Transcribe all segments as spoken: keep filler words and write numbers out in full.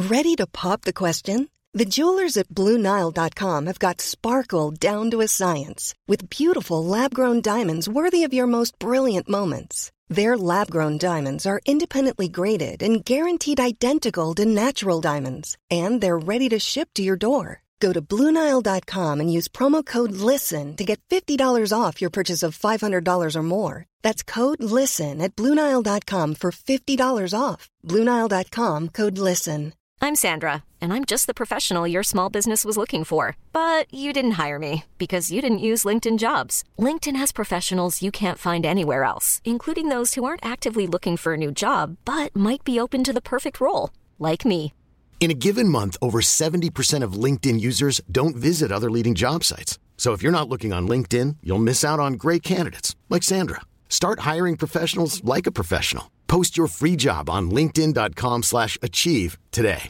Ready to pop the question? The jewelers at Blue Nile dot com have got sparkle down to a science with beautiful lab-grown diamonds worthy of your most brilliant moments. Their lab-grown diamonds are independently graded and guaranteed identical to natural diamonds, and they're ready to ship to your door. Go to Blue Nile dot com and use promo code LISTEN to get fifty dollars off your purchase of five hundred dollars or more. That's code LISTEN at Blue Nile dot com for fifty dollars off. Blue Nile dot com, code LISTEN. I'm Sandra, and I'm just the professional your small business was looking for. But you didn't hire me because you didn't use LinkedIn Jobs. LinkedIn has professionals you can't find anywhere else, including those who aren't actively looking for a new job, but might be open to the perfect role, like me. In a given month, over seventy percent of LinkedIn users don't visit other leading job sites. So if you're not looking on LinkedIn, you'll miss out on great candidates like Sandra. Start hiring professionals like a professional. Post your free job on linkedin dot com slash achieve today.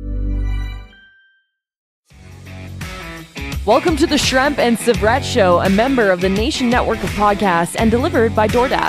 Welcome to the Shremp and Sevrett Show, a member of the Nation Network of Podcasts and delivered by DoorDash.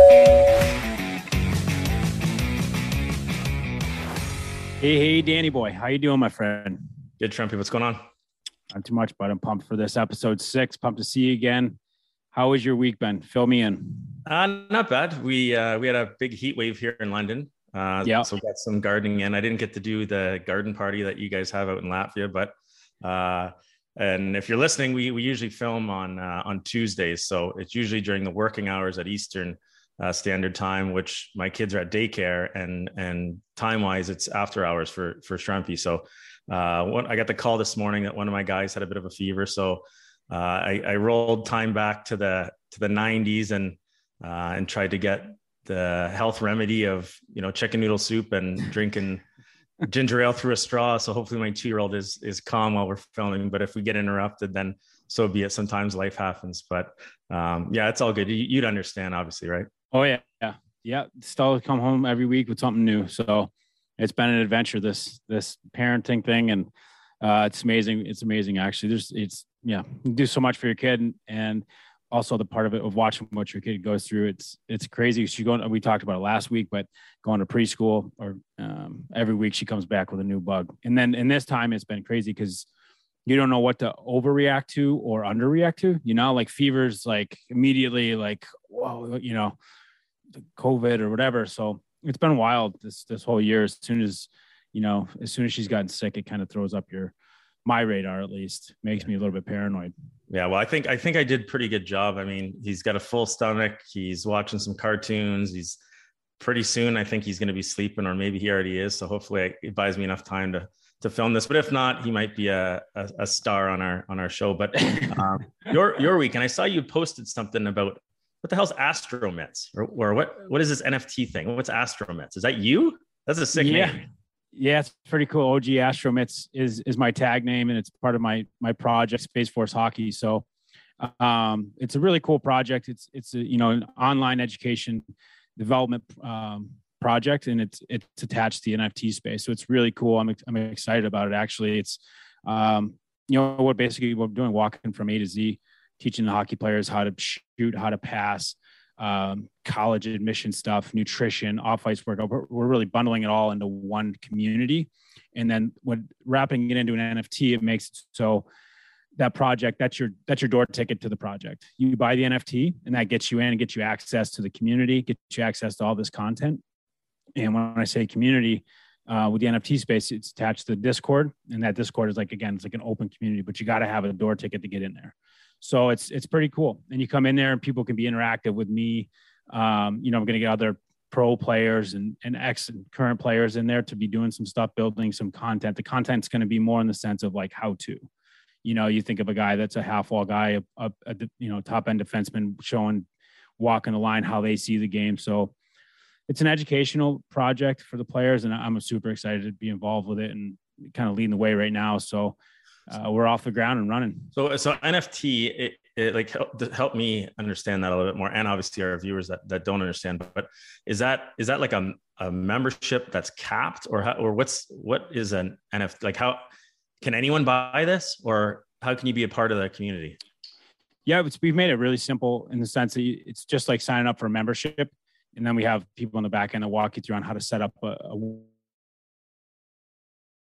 Hey, hey, Danny boy. How you doing, my friend? Good, Shrimpy. What's going on? Not too much, but I'm pumped for this episode six. Pumped to see you again. How has your week been? Fill me in. Uh, not bad. We uh, we had a big heat wave here in London. Uh, yeah. So we got some gardening in. I didn't get to do the garden party that you guys have out in Latvia, but uh, and if you're listening, we we usually film on uh, on Tuesdays. So it's usually during the working hours at Eastern uh, Standard Time, which my kids are at daycare, and and time wise, it's after hours for for Shrimpy. So uh, one, I got the call this morning that one of my guys had a bit of a fever. So uh, I, I rolled time back to the to the nineties and uh, and tried to get the health remedy of, you know, chicken noodle soup and drinking ginger ale through a straw. So hopefully my two-year-old is is calm while we're filming. But if we get interrupted, then so be it. Sometimes life happens. But um, yeah, it's all good. You, you'd understand, obviously, right? Oh yeah, yeah, yeah. Still come home every week with something new. So it's been an adventure, this this parenting thing, and uh, it's amazing. It's amazing, actually. There's it's yeah, you do so much for your kid, and, and also the part of it of watching what your kid goes through. It's it's crazy. She going. We talked about it last week, but going to preschool or um, every week she comes back with a new bug, and then in this time it's been crazy because you don't know what to overreact to or underreact to. You know, like fevers, like immediately, like whoa, you know, the COVID or whatever. So it's been wild this this whole year. As soon as you know, as soon as she's gotten sick, it kind of throws up your my radar, at least makes me a little bit paranoid. Yeah, well, I think I think I did pretty good job. I mean, he's got a full stomach. He's watching some cartoons. He's pretty soon. I think he's going to be sleeping, or maybe he already is. So hopefully, it buys me enough time to to film this. But if not, he might be a a, a star on our on our show. But um, your your week, and I saw you posted something about what the hell's Astromets, or, or what what is this N F T thing? What's Astromets? Is that you? That's a sick yeah. name. Yeah, it's pretty cool. O G Astromets is is my tag name, and it's part of my my project, Space Force Hockey. So um, it's a really cool project. It's it's a, you know, an online education development um, project, and it's it's attached to the N F T space. So it's really cool. I'm I'm excited about it. Actually, it's um, you know what basically what we're doing, walking from A to Z, teaching the hockey players how to shoot, how to pass, um, college admission stuff, nutrition, off ice workout. We're, we're really bundling it all into one community. And then when wrapping it into an N F T, it makes it so that project, that's your, that's your door ticket to the project. You buy the N F T and that gets you in and gets you access to the community, gets you access to all this content. And when I say community, uh, with the N F T space, it's attached to the Discord, and that Discord is like, again, it's like an open community, but you got to have a door ticket to get in there. So it's it's pretty cool. And you come in there and people can be interactive with me. Um, you know, I'm going to get other pro players and, and ex and current players in there to be doing some stuff, building some content. The content's going to be more in the sense of like how to. You know, you think of a guy that's a half wall guy, a, a, a you know, top end defenseman showing, walking the line, how they see the game. So it's an educational project for the players, and I'm super excited to be involved with it and kind of leading the way right now. So Uh, we're off the ground and running. So, so N F T, it, it like help, help me understand that a little bit more, and obviously our viewers that, that don't understand. But, but is that is that like a, a membership that's capped, or how, or what's what is an N F T? Like, how can anyone buy this, or how can you be a part of the community? Yeah, it's, we've made it really simple in the sense that you, it's just like signing up for a membership, and then we have people in the back end that walk you through on how to set up a, a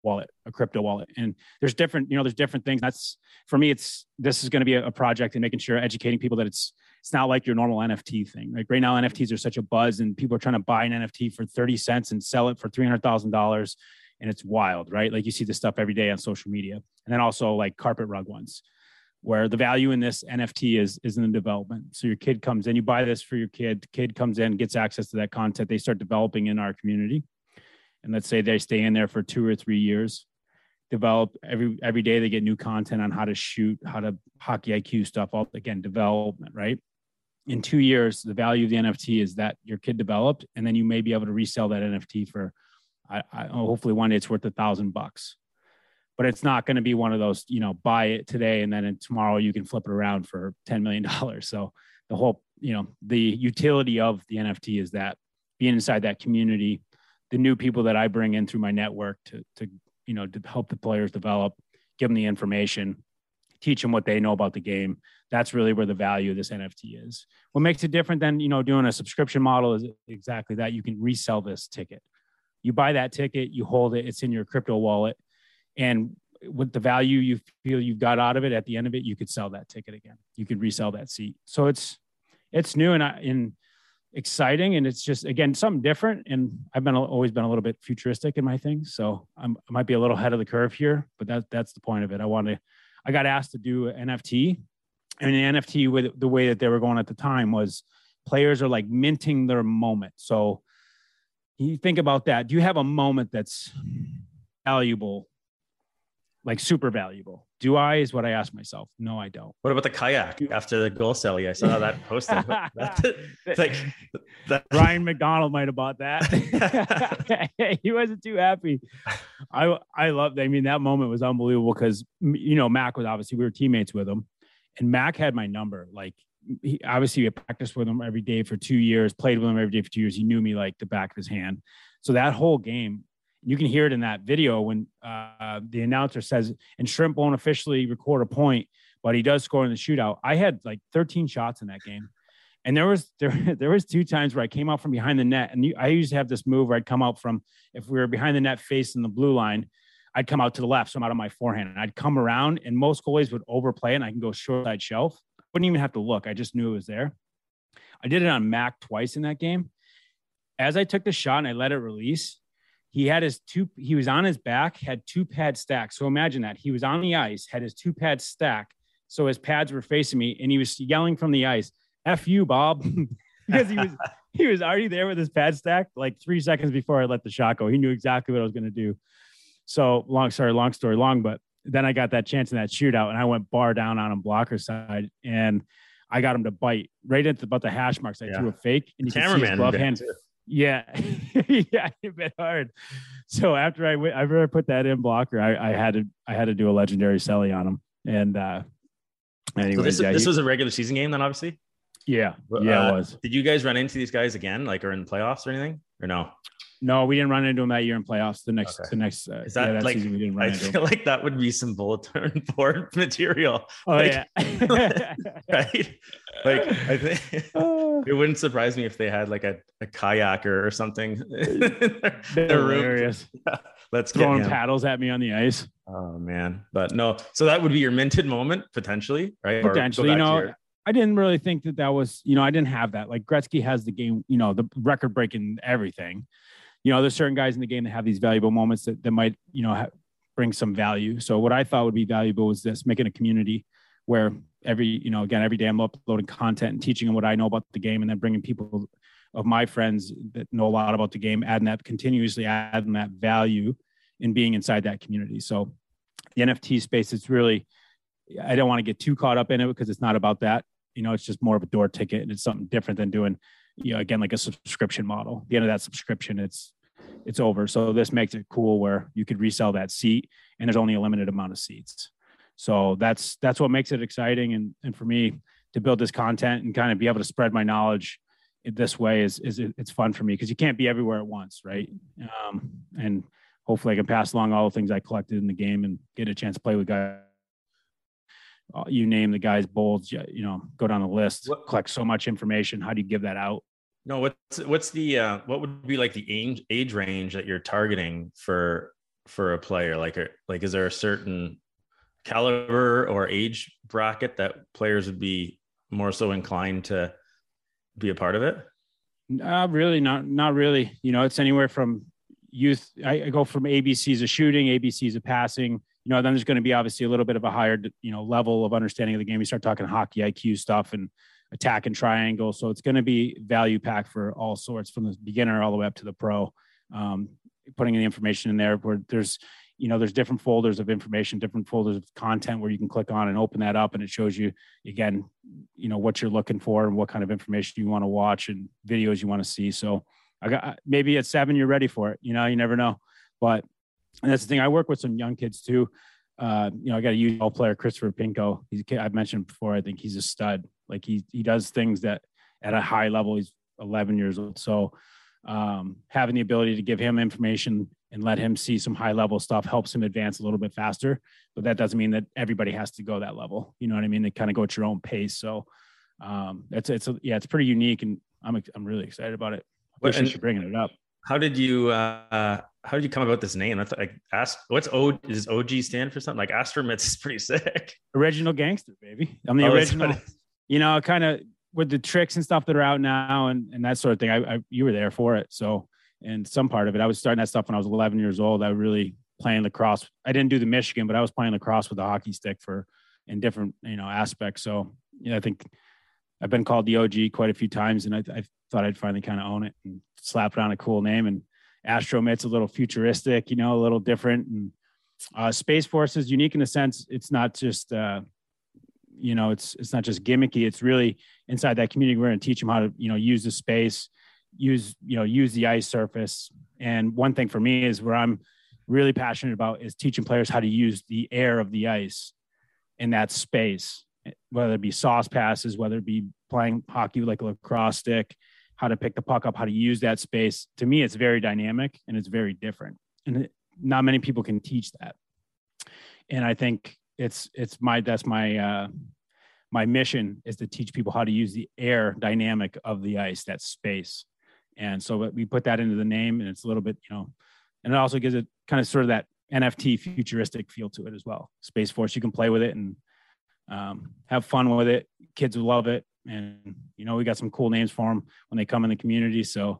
wallet, a crypto wallet. And there's different, you know, there's different things. That's for me, it's, this is going to be a, a project and making sure educating people that it's, it's not like your normal N F T thing. Like right now, N F Ts are such a buzz and people are trying to buy an N F T for thirty cents and sell it for three hundred thousand dollars. And it's wild, right? Like you see this stuff every day on social media. And then also like carpet rug ones, where the value in this N F T is, is in the development. So your kid comes in, you buy this for your kid, kid comes in, gets access to that content. They start developing in our community. And let's say they stay in there for two or three years, develop every, every day. They get new content on how to shoot, how to hockey I Q stuff, all again, development, right? In two years, the value of the N F T is that your kid developed, and then you may be able to resell that N F T for, I, I hopefully one day it's worth a thousand bucks. But it's not going to be one of those, you know, buy it today and then tomorrow you can flip it around for ten million dollars. So the whole, you know, the utility of the N F T is that being inside that community, the new people that I bring in through my network to, to, you know, to help the players develop, give them the information, teach them what they know about the game. That's really where the value of this N F T is. What makes it different than, you know, doing a subscription model is exactly that. You can resell this ticket. You buy that ticket, you hold it, it's in your crypto wallet. And with the value you feel you've got out of it, at the end of it, you could sell that ticket again. You could resell that seat. So it's, it's new and, I, and exciting. And it's just, again, something different. And I've been always been a little bit futuristic in my things. So I'm, I might be a little ahead of the curve here, but that, that's the point of it. I want to, I got asked to do an N F T, and the N F T with the way that they were going at the time was players are like minting their moment. So you think about that. Do you have a moment that's valuable? Like super valuable. Do I, is what I ask myself. No, I don't. What about the kayak after the goal celly? I saw that posted. That's like that. Ryan McDonald might have bought that. He wasn't too happy. I I loved, I mean, that moment was unbelievable because, you know, Mac was obviously, we were teammates with him, and Mac had my number. Like he, obviously I practiced with him every day for two years, played with him every day for two years. He knew me like the back of his hand. So that whole game, you can hear it in that video when uh, the announcer says, and Shrimp won't officially record a point, but he does score in the shootout. I had like thirteen shots in that game. And there was, there, there was two times where I came out from behind the net. And you, I used to have this move where I'd come out from, if we were behind the net facing the blue line, I'd come out to the left. So I'm out of my forehand and I'd come around, and most goalies would overplay it, and I can go short side shelf. I wouldn't even have to look. I just knew it was there. I did it on Mac twice in that game. As I took the shot and I let it release, he had his two, he was on his back, had two pads stacked. So imagine that. He was on the ice, had his two pads stacked. So his pads were facing me, and he was yelling from the ice, F you, Bob. Because he was, he was already there with his pad stacked like three seconds before I let the shot go. He knew exactly what I was going to do. So long, sorry, long story long, but then I got that chance in that shootout, and I went bar down on him blocker side, and I got him to bite right at the, about the hash marks. I yeah. threw a fake, and you can see his glove hand. Too. Yeah. Yeah. It bit hard. So after I went, after I put that in blocker, I, I had to, I had to do a legendary celly on him. And, uh, anyways, so this, yeah, this he, was a regular season game then, obviously. Yeah. Yeah, uh, it was. Did you guys run into these guys again, like, or in the playoffs or anything, or no? No, we didn't run into them that year in playoffs. The next, okay. the next, uh, is that, yeah, that like, season we didn't run I into feel them. Like that would be some bulletin board material. Oh like, yeah. Right. Like I think it wouldn't surprise me if they had like a, a kayaker or something. They're hilarious. Yeah. Let's throwing get paddles at me on the ice. Oh man. But no, so that would be your minted moment potentially, right? Potentially, you know, your... I didn't really think that that was, you know, I didn't have that. Like Gretzky has the game, you know, the record breaking everything. You know, there's certain guys in the game that have these valuable moments that, that might, you know, ha- bring some value. So what I thought would be valuable was this, making a community where every, you know, again, every day I'm uploading content and teaching them what I know about the game, and then bringing people of my friends that know a lot about the game, adding that, continuously adding that value in being inside that community. So the N F T space, it's really, I don't want to get too caught up in it because it's not about that. You know, it's just more of a door ticket, and it's something different than doing, you know, again, like a subscription model. At the end of that subscription, it's, it's over. So this makes it cool where you could resell that seat, and there's only a limited amount of seats. So that's, that's what makes it exciting. And, and for me to build this content and kind of be able to spread my knowledge in this way is, is it's fun for me because you can't be everywhere at once. Right. Um, and hopefully I can pass along all the things I collected in the game and get a chance to play with guys. You name the guys, Bolds, you know, go down the list, what, collect so much information. How do you give that out? No, what's, what's the, uh, what would be like the age, age range that you're targeting for for a player? Like, a, like, is there a certain caliber or age bracket that players would be more so inclined to be a part of it? Uh, really not, not really. You know, it's anywhere from youth. I, I go from A B Cs of shooting, A B Cs of passing, you know, then there's going to be obviously a little bit of a higher, you know, level of understanding of the game. We start talking hockey I Q stuff and attack and triangle. So it's going to be value pack for all sorts, from the beginner all the way up to the pro. Um, putting the information in there where there's, you know, there's different folders of information, different folders of content where you can click on and open that up. And it shows you, again, you know, what you're looking for and what kind of information you want to watch and videos you want to see. So I got, maybe at seven, you're ready for it. You know, you never know. But and that's the thing. I work with some young kids too. Uh, you know, I got a U L player, Christopher Pinko. He's a kid I've mentioned before. I think he's a stud. Like he, he does things that at a high level. He's eleven years old. So um, having the ability to give him information and let him see some high level stuff helps him advance a little bit faster. But that doesn't mean that everybody has to go that level. You know what I mean? They kind of go at your own pace. So um, it's, it's, a, yeah, it's pretty unique, and I'm, I'm really excited about it. I appreciate you bringing it up. How did you, uh, how did you come about this name? I thought, like, ask what's O, does O G stand for something? Like Astromets is pretty sick. Original gangster, baby. I'm the oh, original, you know, kind of with the tricks and stuff that are out now and, and that sort of thing. I, I, you were there for it. So, and some part of it, I was starting that stuff when I was eleven years old. I really playing lacrosse. I didn't do the Michigan, but I was playing lacrosse with a hockey stick for in different, you know, aspects. So, yeah, I think I've been called the O G quite a few times, and I, I thought I'd finally kind of own it and slap it on a cool name. And Astromet's a little futuristic, you know, a little different. And uh, Space Force is unique in the sense it's not just, uh, you know, it's it's not just gimmicky. It's really inside that community. We're going to teach them how to, you know, use the space, use, you know, use the ice surface. And one thing for me is where I'm really passionate about is teaching players how to use the air of the ice in that space, whether it be sauce passes, whether it be playing hockey like a lacrosse stick, how to pick the puck up, how to use that space. To me, it's very dynamic and it's very different. And it, not many people can teach that. And I think it's, it's my, that's my, uh, my mission is to teach people how to use the air dynamic of the ice, that space. And so we put that into the name, and it's a little bit, you know, and it also gives it kind of sort of that N F T futuristic feel to it as well. Space Force, you can play with it and um, have fun with it. Kids will love it. And, you know, we got some cool names for them when they come in the community. So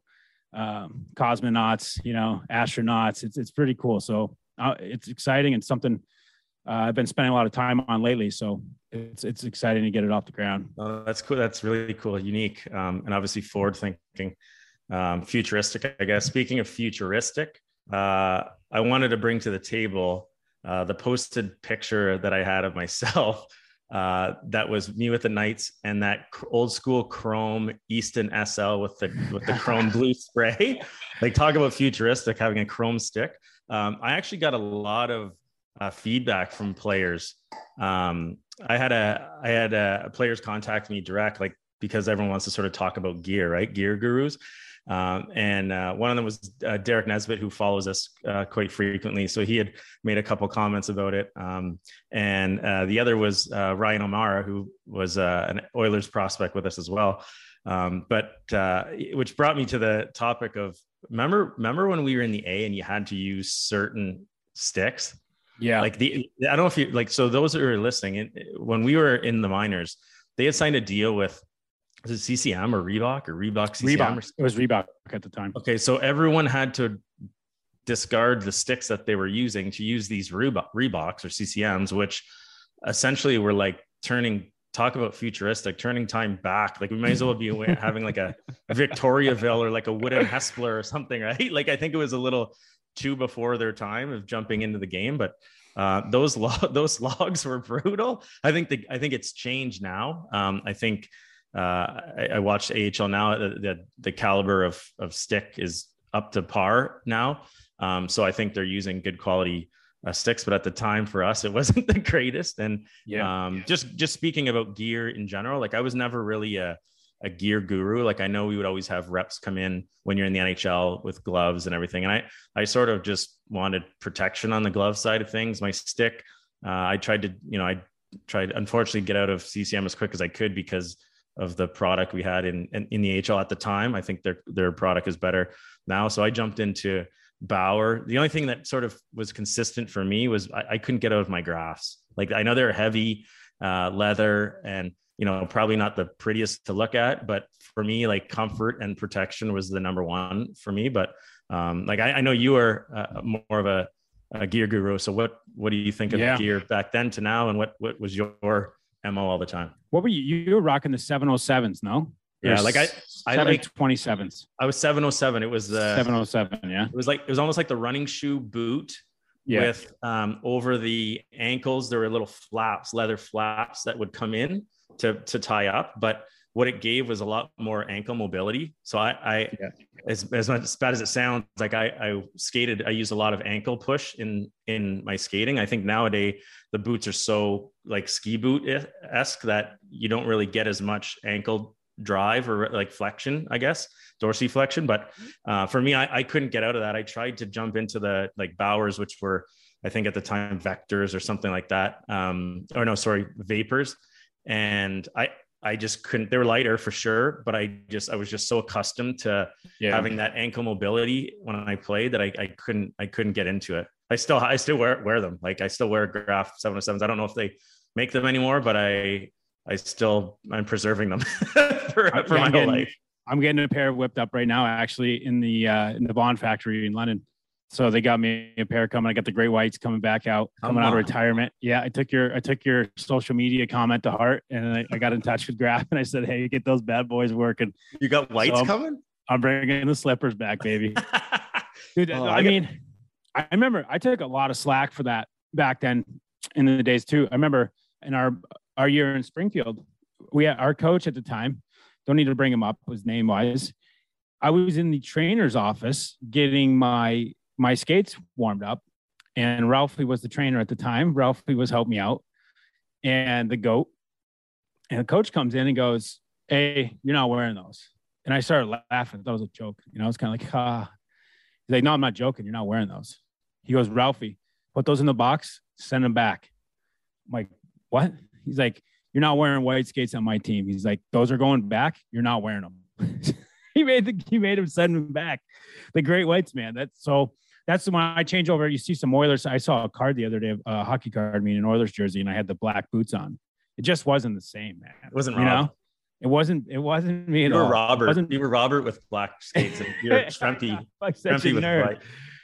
um, cosmonauts, you know, astronauts, it's, it's pretty cool. So uh, it's exciting and something uh, I've been spending a lot of time on lately. So it's, it's exciting to get it off the ground. Oh, that's cool. That's really cool. Unique. Um, and obviously forward thinking, um, futuristic, I guess. Speaking of futuristic, uh, I wanted to bring to the table uh, the posted picture that I had of myself. Uh, that was me with the Knights and that old school chrome Easton S L with the with the chrome blue spray. Like, talk about futuristic, having a chrome stick. Um, I actually got a lot of uh, feedback from players. Um, I had a I had a, players contact me direct, like, because everyone wants to sort of talk about gear, right? Gear gurus. Um, and uh, one of them was uh, Derek Nesbitt, who follows us uh, quite frequently. So he had made a couple comments about it. Um, and uh, the other was uh, Ryan O'Mara, who was uh, an Oilers prospect with us as well. Um, but uh, which brought me to the topic of, remember, remember when we were in the A and you had to use certain sticks? Yeah. Like the, I don't know if you like, so those who are listening, when we were in the minors, they had signed a deal with, was it C C M or Reebok or Reebok C C M? Reebok. It was Reebok at the time. Okay. So everyone had to discard the sticks that they were using to use these Reebok, Reeboks or C C Ms, which essentially were like turning, talk about futuristic, turning time back. Like, we might as well be having like a, a Victoriaville or like a wooden Hespler or something, right? Like, I think it was a little too before their time of jumping into the game, but uh, those lo- those logs were brutal. I think the, I think it's changed now. Um, I think uh, I, I watched A H L now. The, the the caliber of of stick is up to par now. Um, so I think they're using good quality uh, sticks, but at the time for us, it wasn't the greatest. And yeah, um, just just speaking about gear in general, like, I was never really a a gear guru. Like, I know we would always have reps come in when you're in the N H L with gloves and everything. And I, I sort of just wanted protection on the glove side of things. My stick, uh, I tried to, you know, I tried, unfortunately, get out of C C M as quick as I could because of the product we had in, in, in the A H L at the time. I think their, their product is better now. So I jumped into Bauer. The only thing that sort of was consistent for me was I, I couldn't get out of my grafts. Like I know they're heavy uh, leather and, you know, probably not the prettiest to look at, but for me, like comfort and protection was the number one for me. But um, like, I, I know you are uh, more of a, a gear guru. So what, what do you think of yeah. gear back then to now? And what, what was your M O all the time? What were you, you were rocking the seven oh sevens, no? Yeah. Like I, I like twenty-sevens. I was seven oh seven. It was the seven oh seven. Yeah. It was like, it was almost like the running shoe boot. Yeah. With um, over the ankles, there were little flaps, leather flaps that would come in to, to tie up. But what it gave was a lot more ankle mobility. So I, I yeah. as, as much as bad as it sounds, like I, I skated, I used a lot of ankle push in, in my skating. I think nowadays the boots are so like ski boot-esque that you don't really get as much ankle drive or like flexion, I guess, dorsiflexion. But uh, for me, I, I couldn't get out of that. I tried to jump into the like Bauers, which were, I think at the time, Vectors or something like that. Um, or no, sorry, Vapors. And I, I just couldn't, they were lighter for sure, but I just, I was just so accustomed to yeah. having that ankle mobility when I played that I, I couldn't, I couldn't get into it. I still, I still wear, wear them. Like I still wear Graf seven oh sevens. I don't know if they make them anymore, but I, I still, I'm preserving them for, for yeah, my whole getting, life. I'm getting a pair whipped up right now, actually in the, uh, in the Bond factory in London. So they got me a pair coming. I got the Great Whites coming back out, coming Come out on. of retirement. Yeah, I took your I took your social media comment to heart, and I, I got in touch with Graf, and I said, "Hey, get those bad boys working." You got whites so coming? I'm bringing the slippers back, baby. Dude, oh, I, I mean, get... I remember I took a lot of slack for that back then in the days too. I remember in our our year in Springfield, we had our coach at the time. Don't need to bring him up, his name wise. I was in the trainer's office getting my. my skates warmed up, and Ralphie was the trainer at the time. Ralphie was helping me out, and the goat, and the coach comes in and goes, "Hey, you're not wearing those." And I started laughing. That was a joke. You know, it's kind of like, ah, he's like, "No, I'm not joking. You're not wearing those." He goes, "Ralphie, put those in the box, send them back." I'm like, "What?" He's like, "You're not wearing white skates on my team." He's like, "Those are going back. You're not wearing them." he made the, he made him send them back. The Great Whites, man. That's so, That's the one I change over. You see some Oilers. I saw a card the other day, a hockey card, I mean, an Oilers jersey, and I had the black boots on. It just wasn't the same, man. It wasn't you Rob. know? It wasn't. It wasn't me at you were all. Robert. You were Robert with black skates, and you're Shrimpy. Shrimpy with white.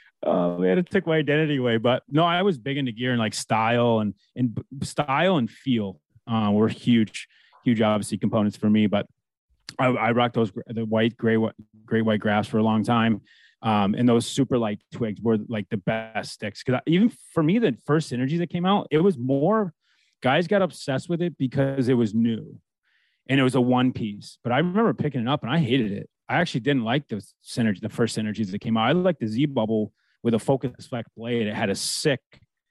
Oh man, it took my identity away. But no, I was big into gear and like style and and style and feel uh, were huge, huge obviously components for me. But I, I rocked those the white, gray, Great White Grafs for a long time. Um, and those super light twigs were like the best sticks. Cause I, even for me, the first Synergy that came out, it was more guys got obsessed with it because it was new and it was a one piece, but I remember picking it up and I hated it. I actually didn't like the Synergy, the first Synergies that came out. I liked the Z Bubble with a Focus Flex blade. It had a sick,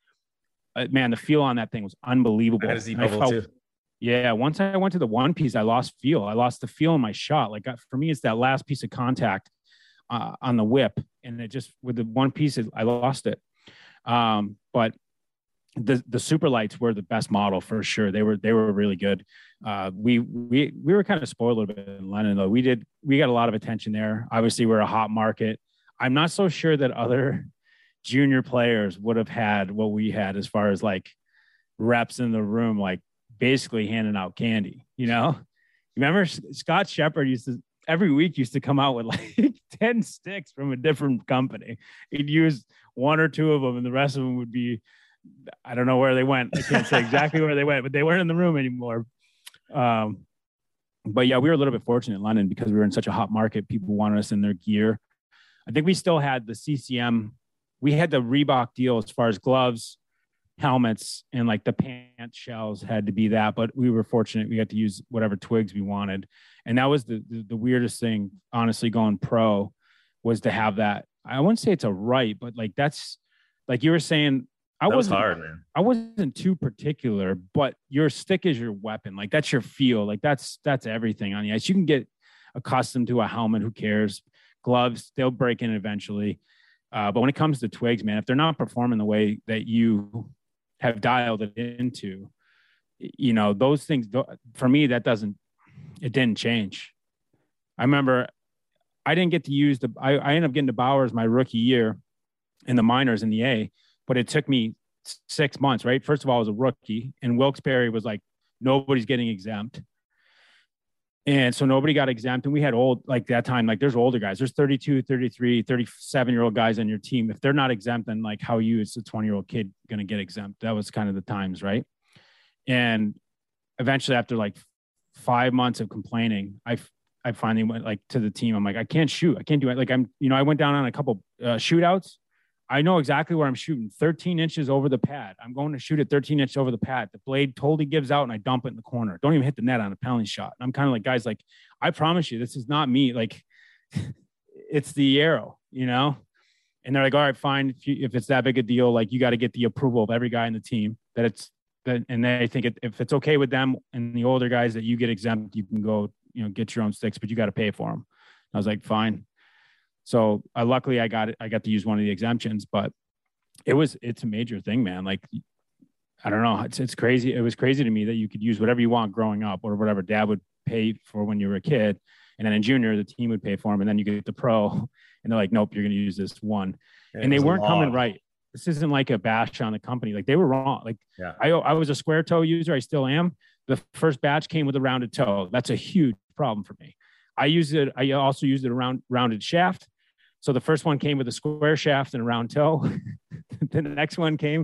uh, man, the feel on that thing was unbelievable. I had a Z Bubble too. Yeah. Once I went to the one piece, I lost feel. I lost the feel in my shot. Like for me, it's that last piece of contact Uh, on the whip, and it just with the one piece, I lost it. Um, but the the super lights were the best model for sure. They were they were really good. Uh, we we we were kind of spoiled a little bit in London though. We did we got a lot of attention there. Obviously, we're a hot market. I'm not so sure that other junior players would have had what we had as far as like reps in the room, like basically handing out candy. You know, you remember Scott Shepard used to. Every week used to come out with like ten sticks from a different company. He'd use one or two of them and the rest of them would be, I don't know where they went. I can't say exactly where they went, but they weren't in the room anymore. Um, but yeah, we were a little bit fortunate in London because we were in such a hot market. People wanted us in their gear. I think we still had the C C M. We had the Reebok deal as far as gloves, helmets, and like the pant shells had to be that, but we were fortunate. We got to use whatever twigs we wanted. And that was the, the, the weirdest thing, honestly, going pro was to have that. I wouldn't say it's a right, but like, that's like you were saying, I that was wasn't hard, man. I wasn't too particular, but your stick is your weapon. Like that's your feel. Like that's, that's everything on the ice. You can get accustomed to a helmet. Who cares? Gloves, they'll break in eventually. Uh, but when it comes to twigs, man, if they're not performing the way that you have dialed it into, you know, those things for me, that doesn't, it didn't change. I remember I didn't get to use the, I, I ended up getting to Bauers my rookie year in the minors in the A, but it took me six months, right? First of all, I was a rookie, and Wilkes-Barre was like, nobody's getting exempt. And so nobody got exempt. And we had old, like that time, like there's older guys, there's thirty-two, thirty-three, thirty-seven year old guys on your team. If they're not exempt, then like how you, it's a twenty year old kid going to get exempt. That was kind of the times. Right. And eventually after like five months of complaining, I, I finally went like to the team. I'm like, I can't shoot. I can't do it. Like I'm, you know, I went down on a couple uh, shootouts. I know exactly where I'm shooting, thirteen inches over the pad. I'm going to shoot it thirteen inches over the pad. The blade totally gives out and I dump it in the corner. Don't even hit the net on a penalty shot. And I'm kind of like, guys, like, I promise you, this is not me. Like, it's the arrow, you know? And they're like, all right, fine. If, you, if it's that big a deal, like you got to get the approval of every guy in the team that it's that. And they think it, if it's okay with them and the older guys that you get exempt, you can go, you know, get your own sticks, but you got to pay for them. I was like, fine. So uh, luckily I got it. I got to use one of the exemptions, but it was, it's a major thing, man. Like, I don't know. It's, it's crazy. It was crazy to me that you could use whatever you want growing up or whatever dad would pay for when you were a kid. And then in junior, the team would pay for them. And then you get the pro and they're like, nope, you're going to use this one. And, and they weren't coming right. This isn't like a bash on the company. Like they were wrong. Like yeah. I, I was a square toe user. I still am. The first batch came with a rounded toe. That's a huge problem for me. I used it. I also used it around rounded shaft. So the first one came with a square shaft and a round toe. Then the next one came,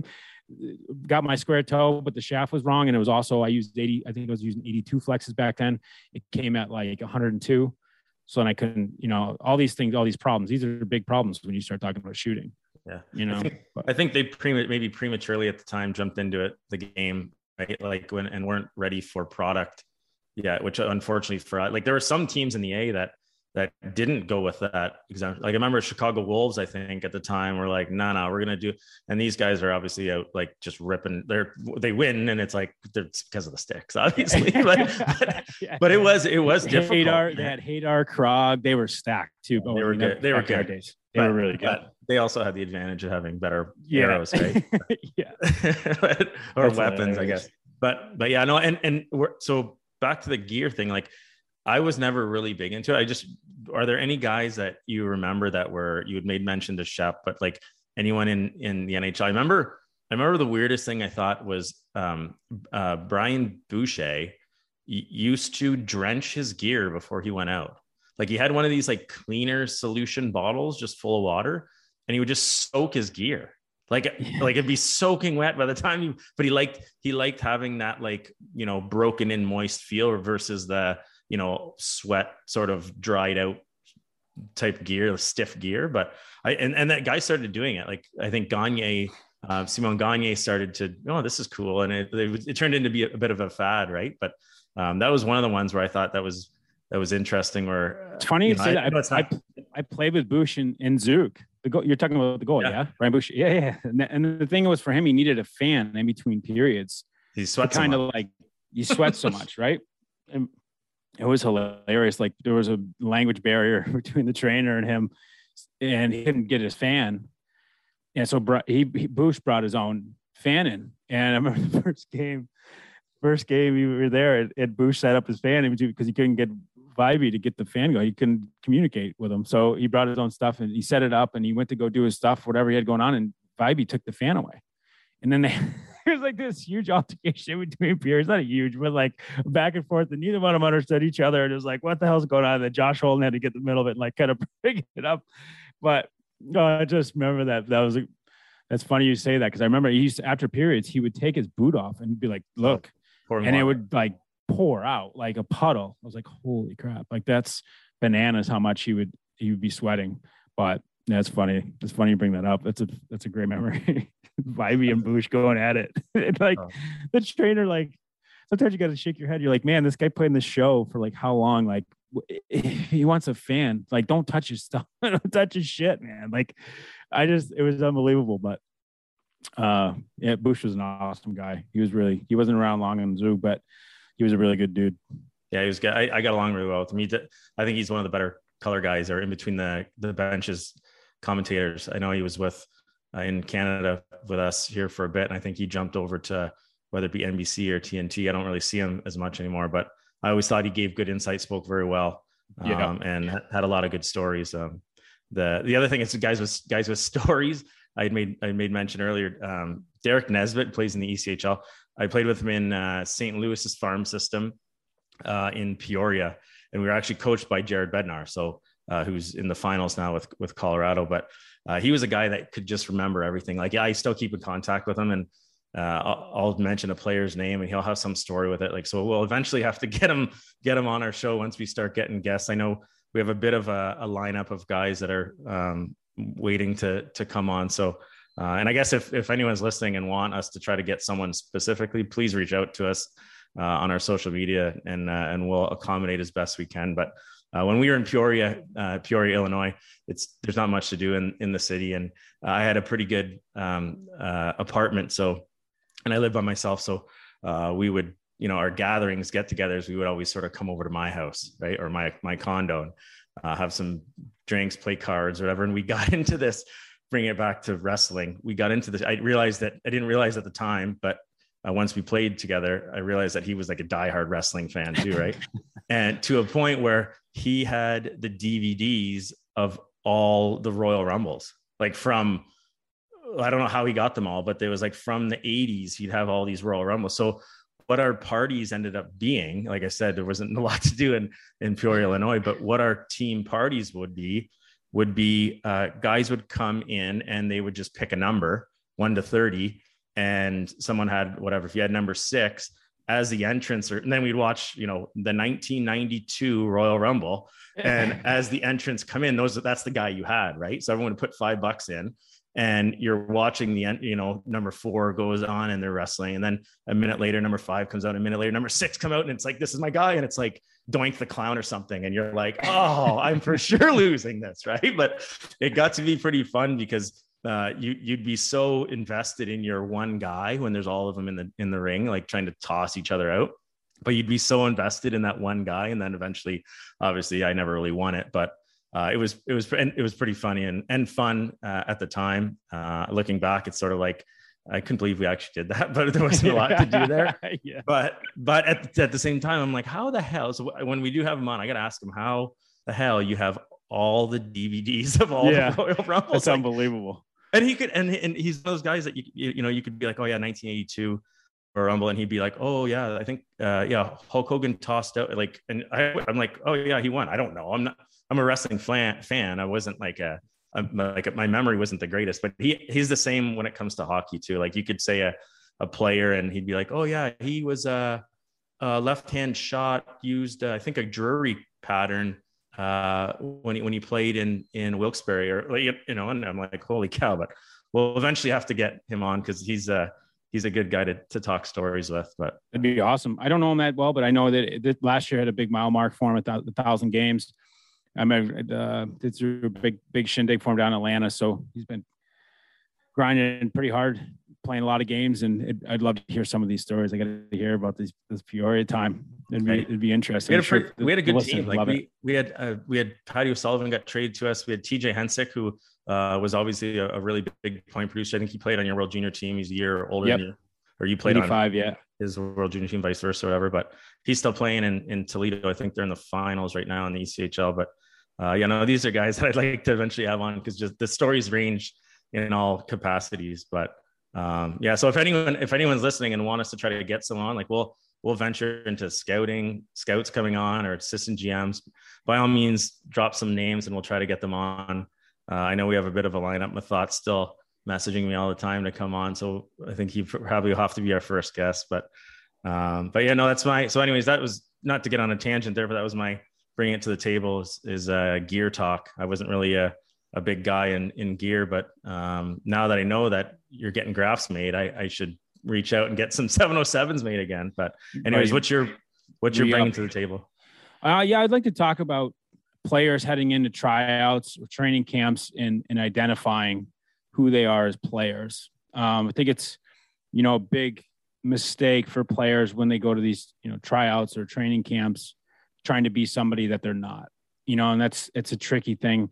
got my square toe, but the shaft was wrong. And it was also, I used eighty, I think I was using eighty-two flexes back then. It came at like one hundred two. So then I couldn't, you know, all these things, all these problems, these are big problems when you start talking about shooting. Yeah. You know, I think, I think they pre- maybe prematurely at the time jumped into it, the game, right? Like when, and weren't ready for product yet, which unfortunately for, like there were some teams in the A that, that didn't go with that exemption. Like I remember Chicago Wolves, I think at the time were like, no, no, we're going to do, and these guys are obviously out like just ripping they're, they win. And it's like, it's because of the sticks, obviously, but, but, yeah. but it was, it was difficult. Hadar, they had Hadar, Krog, they were stacked too. They were good. They were good. Days. They but, were really good. But they also had the advantage of having better yeah. arrows, right? yeah. but, or That's weapons, I guess. But, but yeah, no. And, and we're, so back to the gear thing, like, I was never really big into it. I just, are there any guys that you remember that were, you had made mention to Shep, but like anyone in, in the N H L? I remember, I remember the weirdest thing I thought was um, uh, Brian Boucher used to drench his gear before he went out. Like he had one of these like cleaner solution bottles just full of water and he would just soak his gear. Like, yeah. like it'd be soaking wet by the time you, but he liked, he liked having that like, you know, broken in moist feel versus the, you know, sweat sort of dried out type gear, stiff gear. But I, and, and that guy started doing it. Like, I think Gagne, uh, Simon Gagne started to, oh, this is cool. And it, it, it turned into be a, a bit of a fad. Right. But um, that was one of the ones where I thought that was, that was interesting where it's funny you, you know, say that. I, I, I, I played with Bush in, in Zook. The goal, you're talking about the goal. Yeah. yeah? Brian Bush. Yeah. Yeah. And the, and the thing was for him, he needed a fan in between periods. He sweat kind of like you sweat so much. Right. And it was hilarious. Like there was a language barrier between the trainer and him, and he couldn't get his fan. And so he, he Bush brought his own fan in. And I remember the first game, first game we were there, and, and Bush set up his fan in between because he couldn't get Vibey to get the fan going. He couldn't communicate with him. So he brought his own stuff and he set it up and he went to go do his stuff, whatever he had going on. And Vibey took the fan away. And then they, there's like this huge altercation between peers, not a huge, but like back and forth. And neither one of them understood each other. And it was like, what the hell's going on? And then Josh Holden had to get in the middle of it and like kind of bring it up. But uh, I just remember that. That was, that's funny you say that. Cause I remember he used to, after periods, he would take his boot off and be like, look, oh, and water. It would like pour out like a puddle. I was like, holy crap. Like that's bananas how much he would, he would be sweating. But that's funny. It's funny you bring that up. That's a, that's a great memory. Vibey and Bush going at it. And like oh. the trainer, like sometimes you got to shake your head. You're like, man, this guy played in the show for like how long? Like he wants a fan. Like, don't touch his stuff. Don't touch his shit, man. Like I just, it was unbelievable. But uh, yeah, Bush was an awesome guy. He was really, he wasn't around long in the zoo, but he was a really good dude. Yeah, he was good. I, I got along really well with him. He did, I think he's one of the better color guys or in between the, the benches commentators. I know he was with uh, in Canada with us here for a bit. And I think he jumped over to whether it be N B C or T N T. I don't really see him as much anymore, but I always thought he gave good insight, spoke very well, um, yeah. and had a lot of good stories. Um, the, the other thing is guys with guys with stories. I had made I made mention earlier. Um, Derek Nesbitt plays in the E C H L. I played with him in uh, Saint Louis's farm system uh, in Peoria, and we were actually coached by Jared Bednar, so uh, who's in the finals now with with Colorado. But uh, he was a guy that could just remember everything. Like, yeah, I still keep in contact with him, and uh, I'll, I'll mention a player's name, and he'll have some story with it. Like, so we'll eventually have to get him get him on our show once we start getting guests. I know we have a bit of a, a lineup of guys that are um, waiting to to come on. So. Uh, and I guess if, if anyone's listening and want us to try to get someone specifically, please reach out to us uh, on our social media, and uh, and we'll accommodate as best we can. But uh, when we were in Peoria, uh, Peoria, Illinois, it's there's not much to do in, in the city. And uh, I had a pretty good um, uh, apartment. So, and I lived by myself. So uh, we would, you know, our gatherings, get-togethers, we would always sort of come over to my house, right, or my my condo, and uh, have some drinks, play cards, or whatever. And we got into this. Bring it back to wrestling. We got into this. I realized that I didn't realize at the time, but uh, once we played together, I realized that he was like a diehard wrestling fan too, right? And to a point where he had the D V Ds of all the Royal Rumbles, like from, I don't know how he got them all, but there was like from the eighties, he'd have all these Royal Rumbles. So what our parties ended up being, like I said, there wasn't a lot to do in, in Peoria, Illinois, but what our team parties would be, would be uh, guys would come in and they would just pick a number one to thirty, and someone had whatever, if you had number six as the entrance, or, and then we'd watch, you know, the nineteen ninety-two Royal Rumble. And as the entrance come in, those, that's the guy you had, right? So everyone would put five bucks in, and you're watching the, you know, number four goes on and they're wrestling. And then a minute later, number five comes out, a minute later, number six come out, and it's like, this is my guy. And it's like Doink the Clown or something. And you're like, oh, I'm for sure losing this. Right. But it got to be pretty fun because uh, you, you'd be so invested in your one guy when there's all of them in the, in the ring, like trying to toss each other out, but you'd be so invested in that one guy. And then eventually, obviously I never really won it, but Uh, it was, it was, it was pretty funny and, and fun uh, at the time. Uh, looking back, it's sort of like, I couldn't believe we actually did that, but there wasn't a lot to do there. Yeah. But, but at, at the same time, I'm like, how the hell? So when we do have him on, I got to ask him how the hell you have all the D V Ds of all yeah. the Royal Rumbles. That's like, unbelievable. And he could, and, and he's those guys that you, you, you know, you could be like, oh yeah, nineteen eighty-two Royal Rumble. And he'd be like, oh yeah, I think, uh, yeah, Hulk Hogan tossed out like, and I, I'm like, oh yeah, he won. I don't know. I'm not, I'm a wrestling fan. fan. I wasn't like a, a like a, my memory wasn't the greatest, but he he's the same when it comes to hockey too. Like you could say a, a player and he'd be like, oh yeah, he was a, a left-hand shot used, uh, I think a Drury pattern uh, when he, when he played in, in Wilkes-Barre or like, you know, and I'm like, holy cow, but we'll eventually have to get him on because he's a, he's a good guy to, to talk stories with, but it'd be awesome. I don't know him that well, but I know that, that last year had a big mile mark for him at the, the thousand games. I mean, uh, it's a big, big shindig for him down in Atlanta. So he's been grinding pretty hard, playing a lot of games. And it, I'd love to hear some of these stories. I got to hear about this, this Peoria time. It'd be, it'd be interesting. We had a, sure we had a good team. Like we, we had, uh, we had Patty O'Sullivan got traded to us. We had T J Hensick, who uh, was obviously a, a really big point producer. I think he played on your World Junior team. He's a year older yep. than you, or you played on yeah. his World Junior team, vice versa, or whatever. But he's still playing in, in Toledo. I think they're in the finals right now in the E C H L. But Uh, you know, these are guys that I'd like to eventually have on because just the stories range in all capacities. But um, yeah, so if anyone, if anyone's listening and want us to try to get someone on, like we'll, we'll venture into scouting, scouts coming on or assistant G Ms, by all means, drop some names and we'll try to get them on. Uh, I know we have a bit of a lineup. Mathat's still messaging me all the time to come on. So I think he probably will have to be our first guest, but um, but yeah, no, that's my, so anyways, that was not to get on a tangent there, but that was my, bring it to the table is, is uh, gear talk. I wasn't really a, a big guy in, in gear, but um, now that I know that you're getting graphs made, I, I should reach out and get some seven oh sevens made again. But anyways, what's your, what you're bringing to the table? Uh, yeah, I'd like to talk about players heading into tryouts or training camps and, and identifying who they are as players. Um, I think it's, you know, a big mistake for players when they go to these, you know, tryouts or training camps, trying to be somebody that they're not, you know, and that's, it's a tricky thing.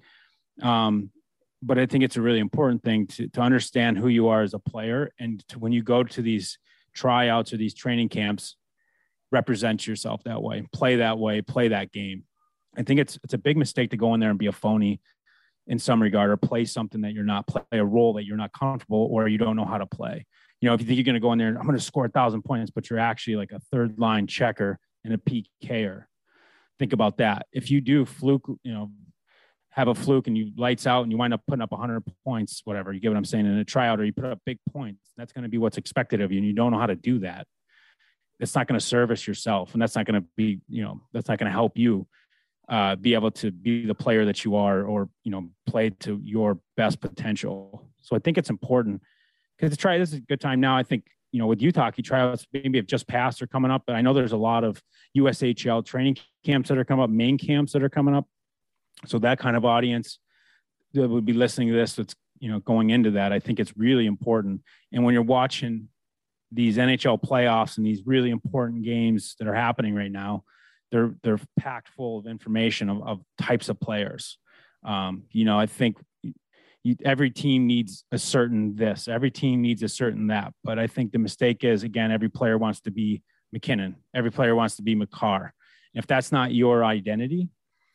Um, but I think it's a really important thing to, to understand who you are as a player. And to, when you go to these tryouts or these training camps, represent yourself that way, play that way, play that game. I think it's, it's a big mistake to go in there and be a phony in some regard, or play something that you're not, play a role that you're not comfortable or you don't know how to play. You know, if you think you're going to go in there and I'm going to score a thousand points, but you're actually like a third line checker and a P K-er. Think about that. If you do fluke, you know, have a fluke and you lights out and you wind up putting up one hundred points, whatever, you get what I'm saying, in a tryout, or you put up big points, that's going to be what's expected of you. And you don't know how to do that. It's not going to service yourself. And that's not going to be, you know, that's not going to help you uh, be able to be the player that you are, or, you know, play to your best potential. So I think it's important because to try, this is a good time now. I think, you know, with youth hockey tryouts, maybe have just passed or coming up, but I know there's a lot of U S H L training camps that are coming up, main camps that are coming up. So that kind of audience that would be listening to this, that's, you know, going into that, I think it's really important. And when you're watching these N H L playoffs and these really important games that are happening right now, they're, they're packed full of information of, of types of players. Um, you know, I think you, every team needs a certain this, every team needs a certain that. But I think the mistake is, again, every player wants to be MacKinnon. Every player wants to be Makar. If that's not your identity,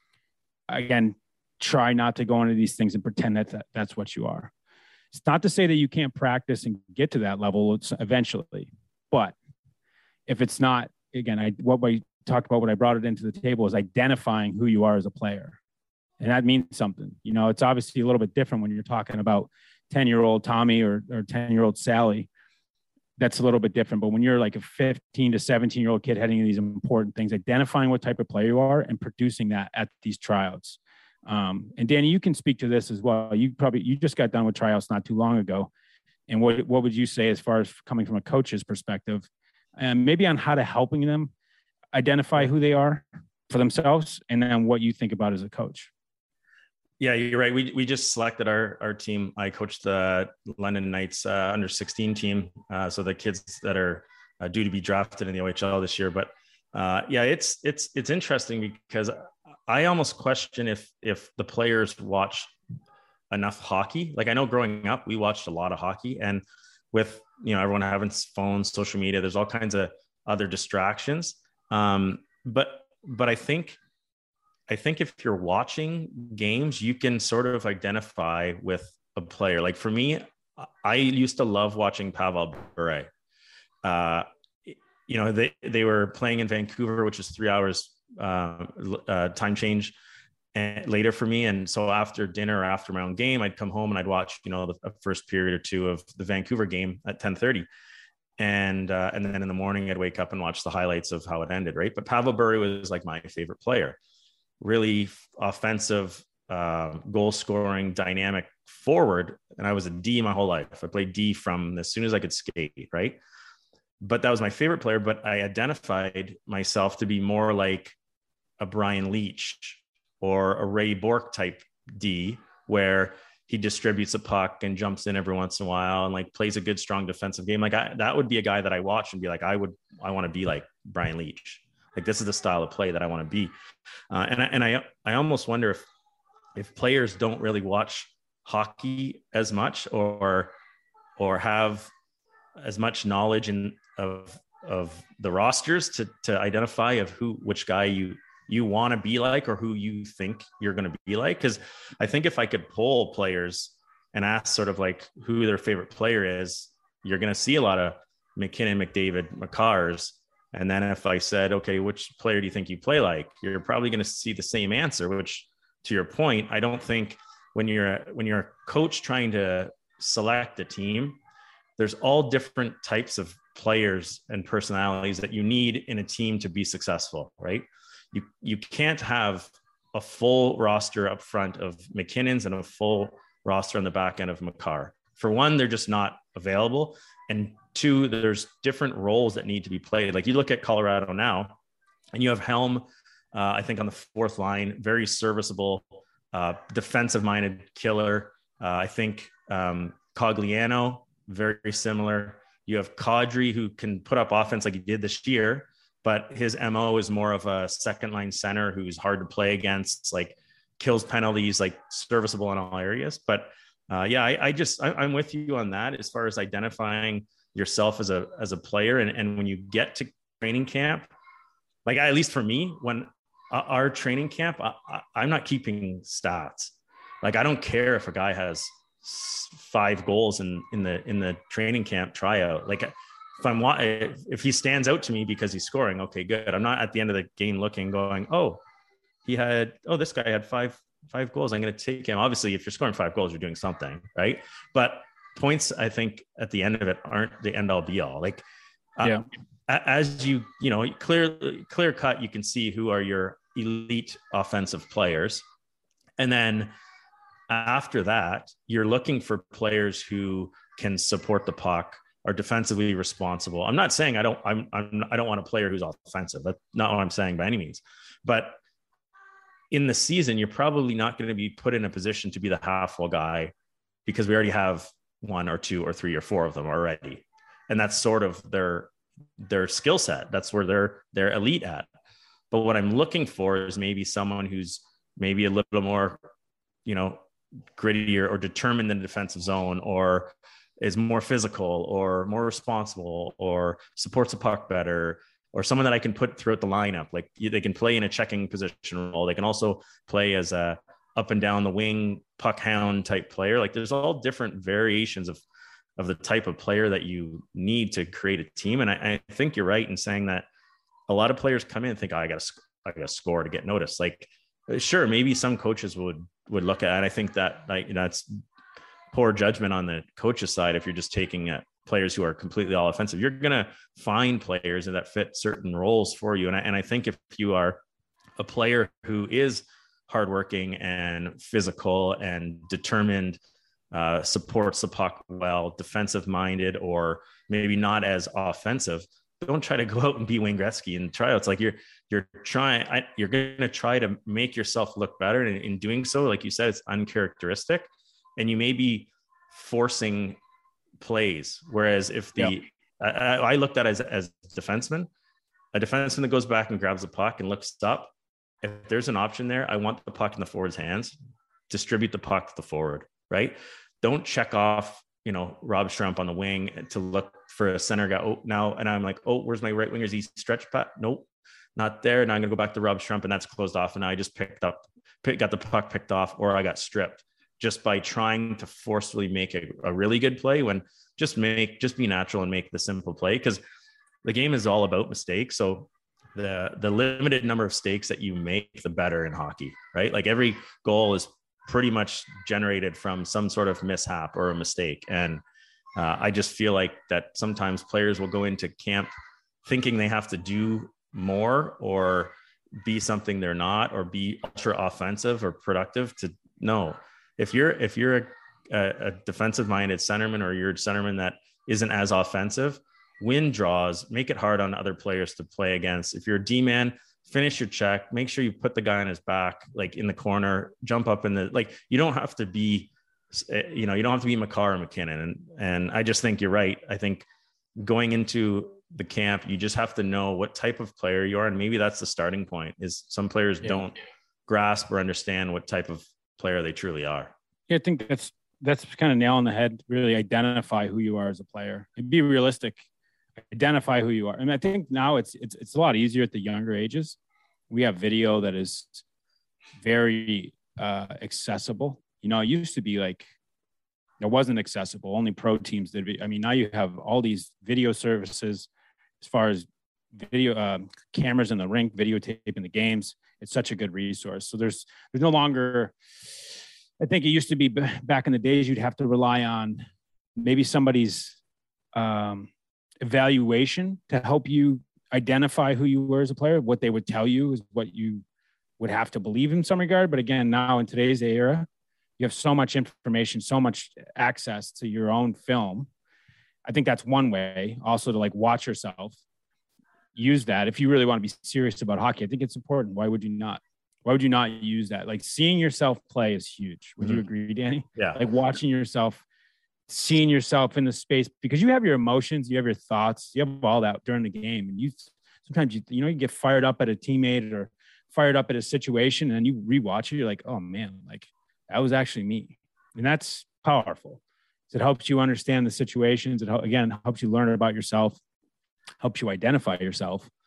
again, try not to go into these things and pretend that, that that's what you are. It's not to say that you can't practice and get to that level eventually, but if it's not, again, I, what we talked about, what I brought it into the table is identifying who you are as a player. And that means something. You know, it's obviously a little bit different when you're talking about ten year old Tommy or, or ten year old Sally. That's a little bit different. But when you're like a fifteen to seventeen year old kid heading to these important things, identifying what type of player you are and producing that at these tryouts. Um, and Danny, you can speak to this as well. You probably, you just got done with tryouts not too long ago. And what, what would you say as far as coming from a coach's perspective, and maybe on how to helping them identify who they are for themselves, and then what you think about as a coach? Yeah, you're right. We we just selected our our team. I coached the London Knights uh, under sixteen team. Uh, so the kids that are uh, due to be drafted in the O H L this year. But uh, yeah, it's it's it's interesting because I almost question if if the players watch enough hockey. Like, I know growing up, we watched a lot of hockey, and with, you know, everyone having phones, social media, there's all kinds of other distractions. Um, but but I think. I think if you're watching games, you can sort of identify with a player. Like for me, I used to love watching Pavel Bure. Uh, you know, they, they were playing in Vancouver, which is three hours uh, uh, time change and later for me. And so after dinner or after my own game, I'd come home and I'd watch, you know, the first period or two of the Vancouver game at ten thirty. And, uh, and then in the morning, I'd wake up and watch the highlights of how it ended, right? But Pavel Bure was like my favorite player. Really offensive, uh, goal scoring, dynamic forward. And I was a D my whole life. I played D from as soon as I could skate, right? But that was my favorite player. But I identified myself to be more like a Brian Leach or a Ray Bourque type D, where he distributes a puck and jumps in every once in a while and like plays a good, strong defensive game. Like I, that would be a guy that I watch and be like, I would, I want to be like Brian Leach. Like, this is the style of play that I want to be. Uh, and I, and I, I almost wonder if, if players don't really watch hockey as much or, or have as much knowledge in of, of the rosters to, to identify of who, which guy you, you want to be like, or who you think you're going to be like. Cause I think if I could poll players and ask sort of like who their favorite player is, you're going to see a lot of MacKinnon, McDavid, Makars. And then if I said, okay, which player do you think you play like? You're probably going to see the same answer, which, to your point, I don't think when you're a, when you're a coach trying to select a team, there's all different types of players and personalities that you need in a team to be successful, right? You you can't have a full roster up front of McKinnons and a full roster on the back end of Makar. For one, they're just not available. And two, there's different roles that need to be played. Like you look at Colorado now, and you have Helm, uh, I think on the fourth line, very serviceable, uh, defensive-minded killer. Uh, I think um, Cogliano, very similar. You have Kadri, who can put up offense like he did this year, but his M O is more of a second-line center who's hard to play against, like kills penalties, like serviceable in all areas. But uh, yeah, I, I just I, I'm with you on that as far as identifying yourself as a as a player. And, and when you get to training camp, like at least for me, when our training camp, I, I, I'm not keeping stats. Like, I don't care if a guy has five goals in, in the, in the training camp tryout. Like, if I'm, if he stands out to me because he's scoring, okay, good. I'm not at the end of the game looking, going, oh, he had, oh, this guy had five, five goals. I'm going to take him. Obviously, if you're scoring five goals, you're doing something, right? But points, I think, at the end of it aren't the end all be all. Like, uh, yeah. as you, you know, clear, clear cut, you can see who are your elite offensive players. And then after that, you're looking for players who can support the puck, are defensively responsible. I'm not saying I don't, I'm, I'm, I don't want a player who's offensive. That's not what I'm saying by any means. But in the season, you're probably not going to be put in a position to be the half wall guy, because we already have one or two or three or four of them already. And that's sort of their, their skill set. That's where they're, they're elite at. But what I'm looking for is maybe someone who's maybe a little more, you know, grittier or determined in the defensive zone, or is more physical or more responsible, or supports the puck better, or someone that I can put throughout the lineup. Like, they can play in a checking position role. They can also play as a up and down the wing puck hound type player. Like, there's all different variations of, of the type of player that you need to create a team. And I, I think you're right in saying that a lot of players come in and think, oh, I got to, I got to score to get noticed. Like, sure, maybe some coaches would, would look at it. I think that, like, you know, it's poor judgment on the coach's side. If you're just taking uh, players who are completely all offensive, you're going to find players that fit certain roles for you. And I, and I think if you are a player who is hardworking and physical and determined, uh, supports the puck well, defensive minded, or maybe not as offensive, don't try to go out and be Wayne Gretzky in tryouts. Like, you're, you're trying, I, you're going to try to make yourself look better. And in doing so, like you said, it's uncharacteristic, and you may be forcing plays. Whereas if the, yep. I, I looked at it as, as defenseman, a defenseman that goes back and grabs the puck and looks up, if there's an option there, I want the puck in the forward's hands, distribute the puck to the forward, right? Don't check off, you know, Rob Strump on the wing to look for a center guy. Oh, now, and I'm like, oh, where's my right winger? Is he stretched pat? Nope, not there. Now I'm going to go back to Rob Strump, and that's closed off. And now I just picked up, pick, got the puck picked off, or I got stripped just by trying to forcefully make a, a really good play, when just make, just be natural and make the simple play. Cause the game is all about mistakes. So the, the limited number of mistakes that you make, the better in hockey, right? Like, every goal is pretty much generated from some sort of mishap or a mistake. And uh, I just feel like that sometimes players will go into camp thinking they have to do more or be something they're not, or be ultra offensive or productive to no. If you're, if you're a, a defensive minded centerman, or you're a centerman that isn't as offensive, win draws, make it hard on other players to play against. If you're a D man, finish your check, make sure you put the guy on his back, like in the corner, jump up in the, like, you don't have to be, you know, you don't have to be Makar or McKinnon. And, and I just think you're right. I think going into the camp, you just have to know what type of player you are. And maybe that's the starting point, is some players yeah. don't grasp or understand what type of player they truly are. Yeah, I think that's, that's kind of nail on the head. Really identify who you are as a player and be realistic. Identify who you are. And I think now it's, it's, it's a lot easier at the younger ages. We have video that is very uh, accessible. You know, it used to be like, it wasn't accessible. Only pro teams did. I mean, now you have all these video services as far as video uh, cameras in the rink, videotaping the games. It's such a good resource. So there's, there's no longer, I think it used to be back in the days, you'd have to rely on maybe somebody's um, evaluation to help you identify who you were as a player. What they would tell you is what you would have to believe in some regard. But again, now in today's era, you have so much information, so much access to your own film. I think that's one way also to like watch yourself, use that. If you really want to be serious about hockey, I think it's important. Why would you not? Why would you not use that? Like, seeing yourself play is huge. Would mm-hmm. you agree, Danny? Yeah. Like, watching yourself, seeing yourself in the space, because you have your emotions, you have your thoughts, you have all that during the game. And you, sometimes you, you know, you get fired up at a teammate or fired up at a situation, and then you rewatch it. You're like, oh man, like that was actually me. And that's powerful. It helps you understand the situations. It, again, helps you learn about yourself, helps you identify yourself.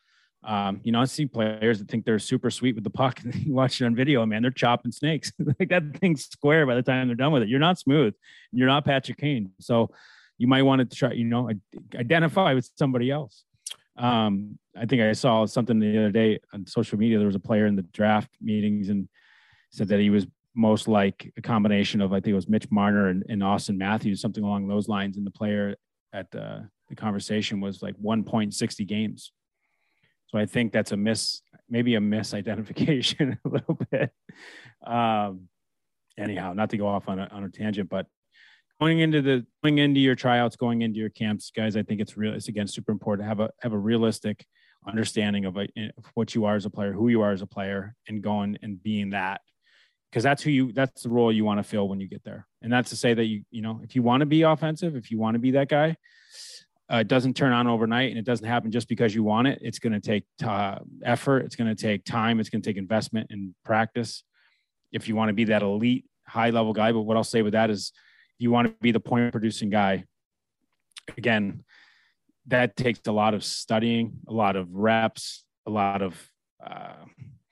Um, you know, I see players that think they're super sweet with the puck, and you watch it on video, man, they're chopping snakes. Like that thing's square by the time they're done with it. You're not smooth. You're not Patrick Kane. So you might want to try, you know, identify with somebody else. Um, I think I saw something the other day on social media. There was a player in the draft meetings and said that he was most like a combination of, I think it was Mitch Marner and, and Austin Matthews, something along those lines. And the player at the, the conversation was like one point six zero games. So I think that's a miss, maybe a misidentification a little bit. Um, anyhow, not to go off on a, on a tangent, but going into the, going into your tryouts, going into your camps, guys, I think it's real. It's again, super important to have a, have a realistic understanding of, a, of what you are as a player, who you are as a player, and going and being that, because that's who you, that's the role you want to fill when you get there. And that's to say that you, you know, if you want to be offensive, if you want to be that guy, Uh, it doesn't turn on overnight, and it doesn't happen just because you want it. It's going to take uh, effort. It's going to take time. It's going to take investment and practice if you want to be that elite high level guy. But what I'll say with that is if you want to be the point producing guy, again, that takes a lot of studying, a lot of reps, a lot of, uh,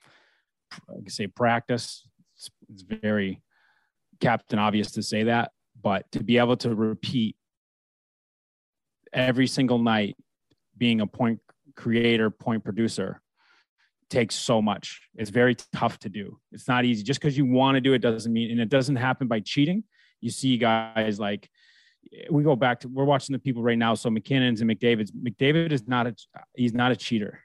I can say practice. It's, it's very Captain Obvious to say that, but to be able to repeat every single night being a point creator, point producer takes so much. It's very tough to do. It's not easy. Just because you want to do it doesn't mean, and it doesn't happen by cheating. You see guys like, we go back to, we're watching the people right now. So McKinnon's and McDavid's. McDavid is not a, he's not a cheater.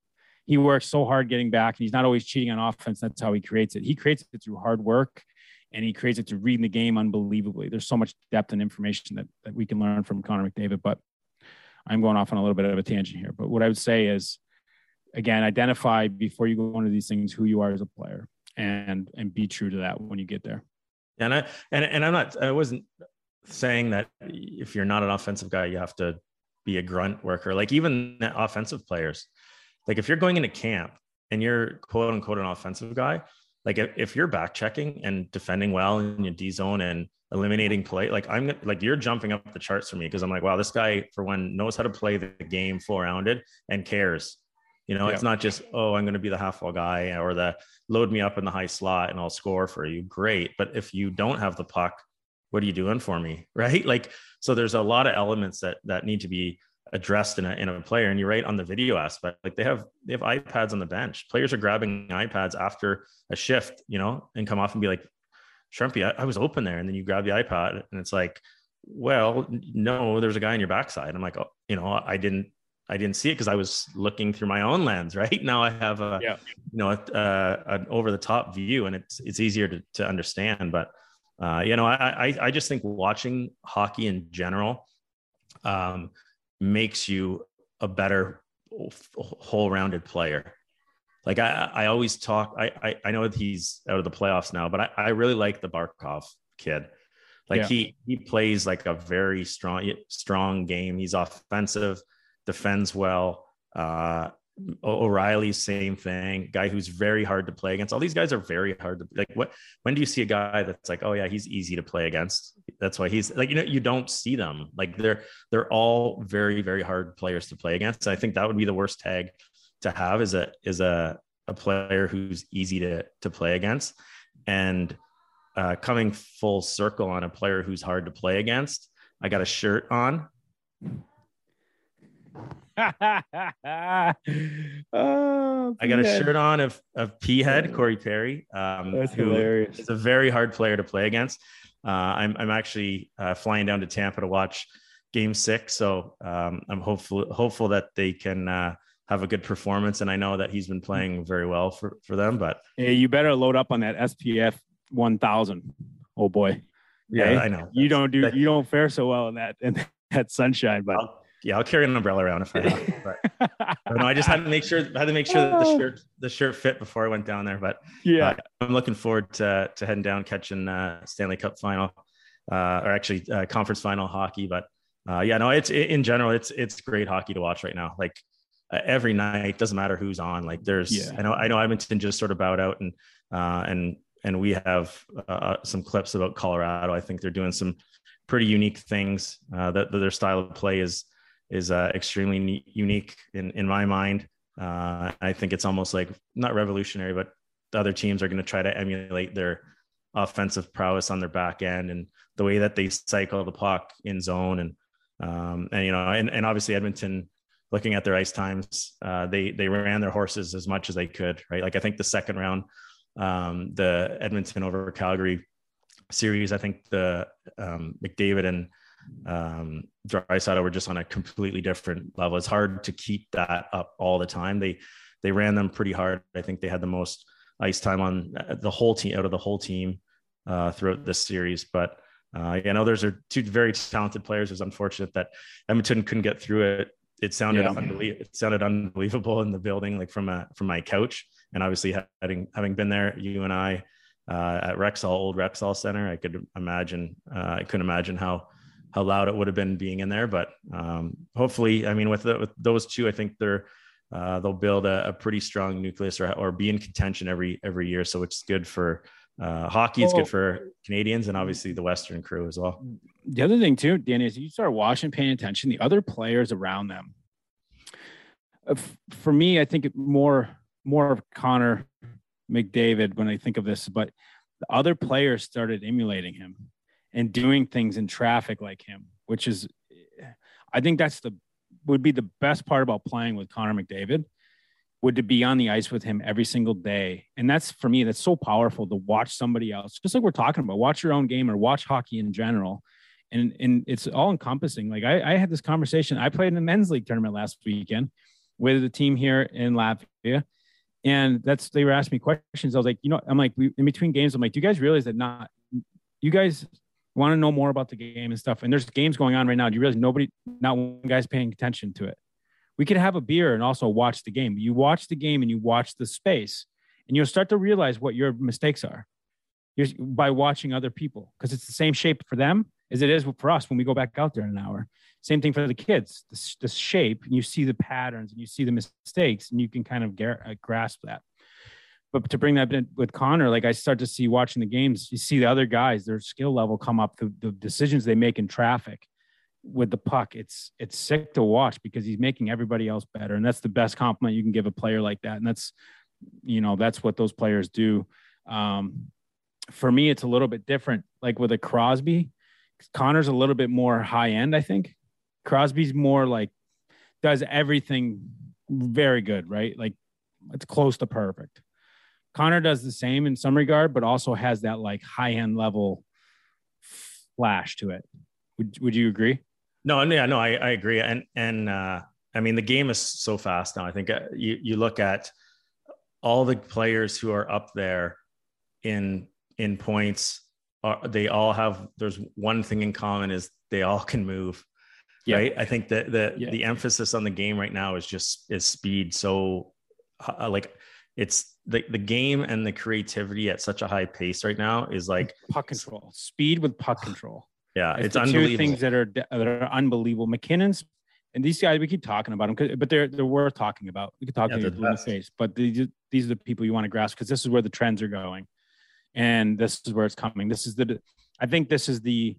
He works so hard getting back, and he's not always cheating on offense. That's how he creates it. He creates it through hard work, and he creates it through reading the game unbelievably. There's so much depth and information that, that we can learn from Connor McDavid, but I'm going off on a little bit of a tangent here. But what I would say is, again, identify before you go into these things who you are as a player, and and be true to that when you get there. And I and and I'm not. I wasn't saying that if you're not an offensive guy, you have to be a grunt worker. Like even offensive players, like if you're going into camp and you're quote unquote an offensive guy, like if, if you're back checking and defending well in your D zone and eliminating play, like I'm like, you're jumping up the charts for me. Cause I'm like, wow, this guy for one knows how to play the game full rounded and cares, you know, yeah. It's not just, oh, I'm going to be the half wall guy or the load me up in the high slot and I'll score for you. Great. But if you don't have the puck, what are you doing for me? Right. Like, so there's a lot of elements that, that need to be addressed in a, in a player. And you're right on the video aspect. Like they have, they have iPads on the bench. Players are grabbing iPads after a shift, you know, and come off and be like, Shrumpy, I, I was open there. And then you grab the iPad and it's like, well, no, there's a guy on your backside. I'm like, oh, you know, I didn't, I didn't see it because I was looking through my own lens. Right now I have a, yeah. you know, a, a, an over the top view, and it's, it's easier to, to understand. But, uh, you know, I, I, I just think watching hockey in general um, makes you a better whole rounded player. Like I, I always talk, I, I, I know that he's out of the playoffs now, but I, I really like the Barkov kid. Like yeah. he, he plays like a very strong, strong game. He's offensive, defends well. Uh, O'Reilly, same thing. Guy who's very hard to play against. All these guys are very hard to like. What? When do you see a guy that's like, oh yeah, he's easy to play against? That's why he's like, you know, you don't see them. Like they're they're all very very hard players to play against. I think that would be the worst tag to have is a is a a player who's easy to to play against. And uh, coming full circle on a player who's hard to play against, I got a shirt on. oh, I got a shirt on of of P-head Corey Perry. Um, That's who hilarious. Is a very hard player to play against. Uh, I'm I'm actually uh, flying down to Tampa to watch Game Six, so um, I'm hopeful hopeful that they can uh, have a good performance. And I know that he's been playing very well for for them. But hey, you better load up on that S P F one thousand. Oh boy, yeah, hey, I know you don't do that, you don't fare so well in that in that sunshine, but. I'll, Yeah, I'll carry an umbrella around if I have. But, but no, I just had to make sure had to make sure that the shirt the shirt fit before I went down there. But yeah, uh, I'm looking forward to to heading down, catching uh, Stanley Cup final, uh, or actually uh, conference final hockey. But uh, yeah, no, it's in general, it's it's great hockey to watch right now. Like uh, every night, doesn't matter who's on. Like there's, yeah. I know I know Edmonton just sort of bowed out, and uh, and and we have uh, some clips about Colorado. I think they're doing some pretty unique things. Uh, that, that their style of play is. is uh, extremely unique in, in my mind. Uh, I think it's almost like not revolutionary, but the other teams are going to try to emulate their offensive prowess on their back end and the way that they cycle the puck in zone. And, um, and, you know, and, and obviously Edmonton, looking at their ice times, uh, they, they ran their horses as much as they could, right? Like I think the second round, um, the Edmonton over Calgary series, I think the um, McDavid and um, Draisaitl were just on a completely different level. It's hard to keep that up all the time. They, they ran them pretty hard. I think they had the most ice time on the whole team out of the whole team uh, throughout this series. But uh, you know, those are two very talented players. It was unfortunate that Edmonton couldn't get through it. It sounded yeah. unbelievable. It sounded unbelievable in the building, like from a, from my couch. And obviously having, having been there, you and I uh, at Rexall, old Rexall Center, I could imagine, uh, I couldn't imagine how, how loud it would have been being in there. But um, hopefully, I mean, with, the, with those two, I think they're, Uh, they'll build a, a pretty strong nucleus or, or be in contention every every year. So it's good for uh, hockey. It's good for Canadians and obviously the Western crew as well. The other thing too, Danny, is you start watching, paying attention, the other players around them. Uh, for me, I think it more more of Connor McDavid when I think of this, but the other players started emulating him and doing things in traffic like him, which is, I think that's the would be the best part about playing with Connor McDavid, would to be on the ice with him every single day. And that's, for me, that's so powerful to watch somebody else, just like we're talking about, watch your own game or watch hockey in general. And, and it's all encompassing. Like I, I had this conversation. I played in the men's league tournament last weekend with a team here in Latvia. And that's, they were asking me questions. I was like, you know, I'm like, we, in between games, I'm like, do you guys realize that not, you guys want to know more about the game and stuff? And there's games going on right now. Do you realize nobody, not one guy's paying attention to it? We could have a beer and also watch the game. You watch the game and you watch the space, and you'll start to realize what your mistakes are You're, by watching other people, because it's the same shape for them as it is for us when we go back out there in an hour. Same thing for the kids, the, the shape, and you see the patterns and you see the mistakes, and you can kind of gar- uh, grasp that. But to bring that in with Connor, like I start to see watching the games, you see the other guys, their skill level come up, the, the decisions they make in traffic with the puck. It's, it's sick to watch because he's making everybody else better. And that's the best compliment you can give a player like that. And that's, you know, that's what those players do. Um, for me, it's a little bit different. Like with a Crosby, Connor's a little bit more high end, I think. Crosby's more like, does everything very good, right? Like it's close to perfect. Connor does the same in some regard, but also has that like high end level flash to it. Would Would you agree? No, yeah, no, I, I agree. And, and uh, I mean, the game is so fast now. I think uh, you, you look at all the players who are up there in, in points, are, they all have, there's one thing in common is they all can move. Yeah. Right. I think that the, yeah. the emphasis on the game right now is just, is speed. So uh, like, it's the, the game and the creativity at such a high pace right now is like puck control, speed with puck control. Yeah. It's, it's unbelievable. Two things that are, that are unbelievable. McKinnon's, and these guys, we keep talking about them, but they're, they're worth talking about. We could talk yeah, to you in the face, but these, these are the people you want to grasp, because this is where the trends are going. And this is where it's coming. This is the, I think this is the,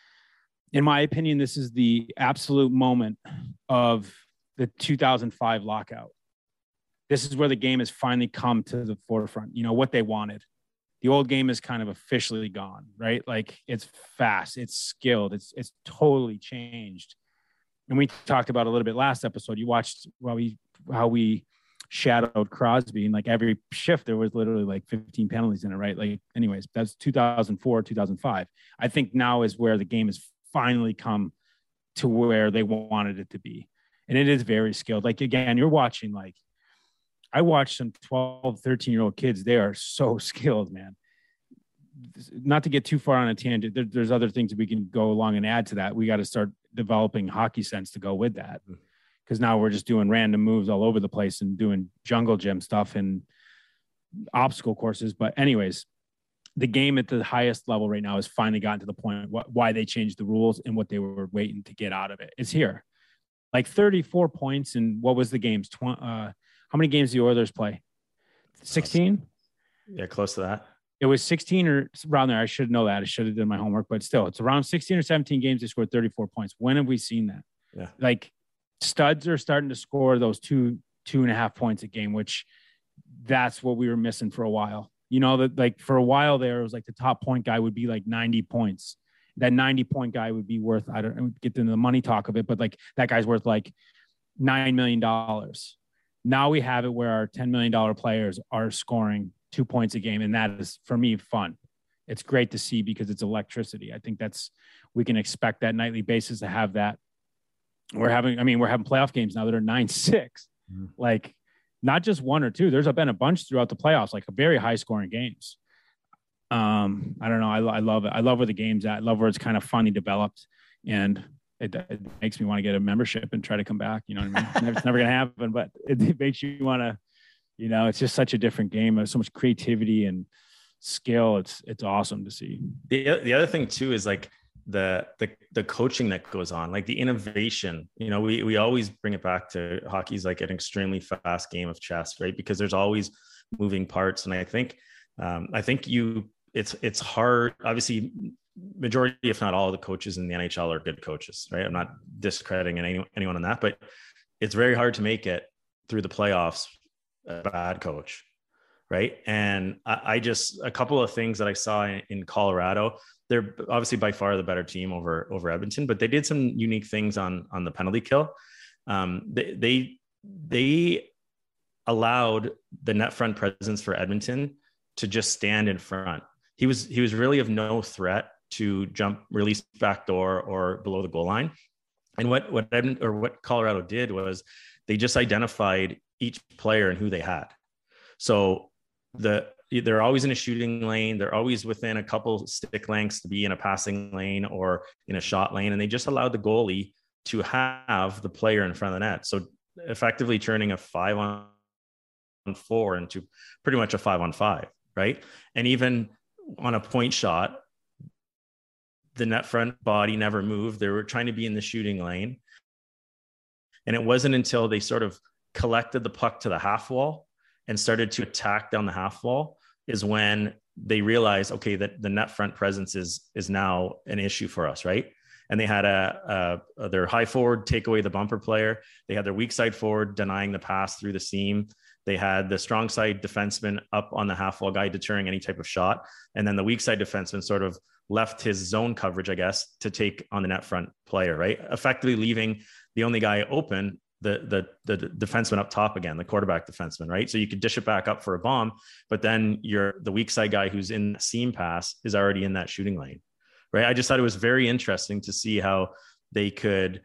in my opinion, this is the absolute moment of the two thousand five lockout. This is where the game has finally come to the forefront. You know, what they wanted. The old game is kind of officially gone, right? Like it's fast, it's skilled, it's, it's totally changed. And we talked about a little bit last episode. You watched how we, how we shadowed Crosby, and like every shift, there was literally like fifteen penalties in it, right? Like anyways, that's two thousand four, two thousand five. I think now is where the game has finally come to where they wanted it to be. And it is very skilled. Like, again, you're watching, like, I watch some twelve, thirteen year old kids. They are so skilled, man. Not to get too far on a tangent. There, there's other things that we can go along and add to that. We got to start developing hockey sense to go with that. Because now we're just doing random moves all over the place and doing jungle gym stuff and obstacle courses. But anyways, the game at the highest level right now has finally gotten to the point wh- why they changed the rules and what they were waiting to get out of it. It's here. Like thirty-four points. And what was the games? Tw- uh, how many games do the Oilers play? sixteen? Yeah, close to that. It was sixteen or around there. I should know that. I should have done my homework, but still, it's around sixteen or seventeen games. They scored thirty-four points. When have we seen that? Yeah. Like, studs are starting to score those two two and a half points a game, which that's what we were missing for a while. You know, that like for a while there, it was like the top point guy would be like ninety points. That ninety point guy would be worth, I don't, I don't get into the money talk of it, but like that guy's worth like nine million dollars. Now we have it where our ten million dollars players are scoring two points a game. And that is, for me, fun. It's great to see because it's electricity. I think that's, we can expect that nightly basis to have that. We're having, I mean, we're having playoff games now that are nine six, mm. like not just one or two. There's been a bunch throughout the playoffs, like a very high scoring games. Um, I don't know. I, I love it. I love where the game's at. I love where it's kind of funny developed, and it, it makes me want to get a membership and try to come back. You know what I mean? It's never going to happen, but it, it makes you want to, you know, it's just such a different game. There's so much creativity and skill. It's, it's awesome to see. The, the other thing too, is like the, the, the coaching that goes on, like the innovation, you know, we, we always bring it back to hockey's like an extremely fast game of chess, right? Because there's always moving parts. And I think, um, I think you, it's, it's hard, obviously majority, if not all of the coaches in the N H L are good coaches, right? I'm not discrediting any, anyone on that, but it's very hard to make it through the playoffs, a bad coach. Right. And I, I just, a couple of things that I saw in, in Colorado, they're obviously by far the better team over, over Edmonton, but they did some unique things on, on the penalty kill. Um, they, they, they allowed the net front presence for Edmonton to just stand in front. He was, he was really of no threat to jump, release backdoor or below the goal line. And what, what Edmonton or what Colorado did was they just identified each player and who they had. So the, they're always in a shooting lane. They're always within a couple stick lengths to be in a passing lane or in a shot lane. And they just allowed the goalie to have the player in front of the net. So effectively turning a five on four into pretty much a five on five. Right. And even on a point shot, the net front body never moved. They were trying to be in the shooting lane. And it wasn't until they sort of collected the puck to the half wall and started to attack down the half wall is when they realized, okay, that the net front presence is, is now an issue for us. Right. And they had a, a their high forward take away the bumper player. They had their weak side forward denying the pass through the seam. They had the strong side defenseman up on the half wall guy, deterring any type of shot. And then the weak side defenseman sort of left his zone coverage, I guess, to take on the net front player, right? Effectively leaving the only guy open, the, the, the defenseman up top again, the quarterback defenseman, right? So you could dish it back up for a bomb, but then you're the weak side guy who's in seam pass is already in that shooting lane, right? I just thought it was very interesting to see how they could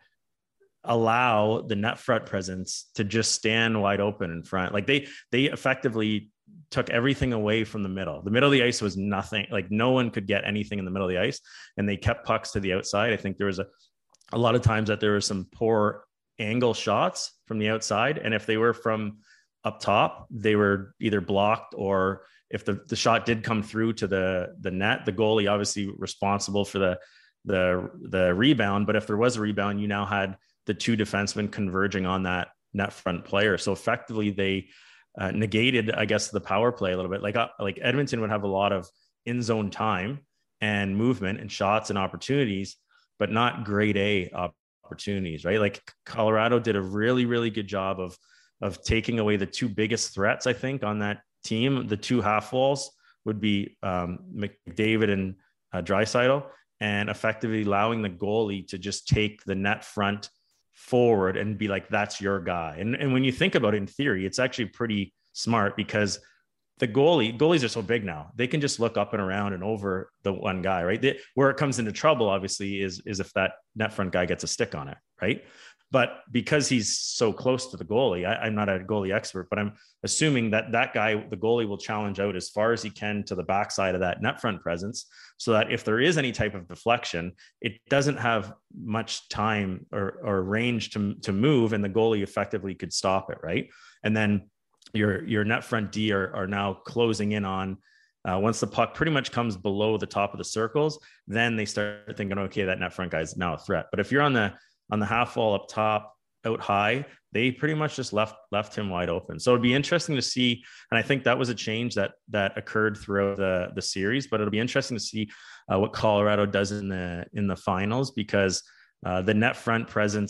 allow the net front presence to just stand wide open in front. Like they, they effectively took everything away from the middle. The middle of the ice was nothing, like no one could get anything in the middle of the ice, and they kept pucks to the outside. I think there was a, a lot of times that there were some poor angle shots from the outside. And if they were from up top, they were either blocked, or if the, the shot did come through to the, the net, the goalie obviously responsible for the, the, the rebound. But if there was a rebound, you now had the two defensemen converging on that net front player. So effectively they uh, negated, I guess, the power play a little bit. Like, uh, like Edmonton would have a lot of in zone time and movement and shots and opportunities, but not grade A opportunities, right? Like Colorado did a really, really good job of, of taking away the two biggest threats, I think, on that team. The two half walls would be um, McDavid and uh, Draisaitl, and effectively allowing the goalie to just take the net front forward and be like, that's your guy. And, and when you think about it in theory, it's actually pretty smart, because the goalie goalies are so big now, they can just look up and around and over the one guy, right? They, where it comes into trouble, obviously, is, is if that net front guy gets a stick on it, right? But because he's so close to the goalie, I, I'm not a goalie expert, but I'm assuming that that guy, the goalie, will challenge out as far as he can to the backside of that net front presence, so that if there is any type of deflection, it doesn't have much time or, or range to, to move, and the goalie effectively could stop it, right? And then your, your net front D are, are now closing in on, uh, once the puck pretty much comes below the top of the circles, then they start thinking, okay, that net front guy is now a threat. But if you're on the on the half wall up top, out high, they pretty much just left left him wide open. So it'd be interesting to see, and I think that was a change that that occurred throughout the the series. But it'll be interesting to see uh, what Colorado does in the in the finals, because uh, the net front presence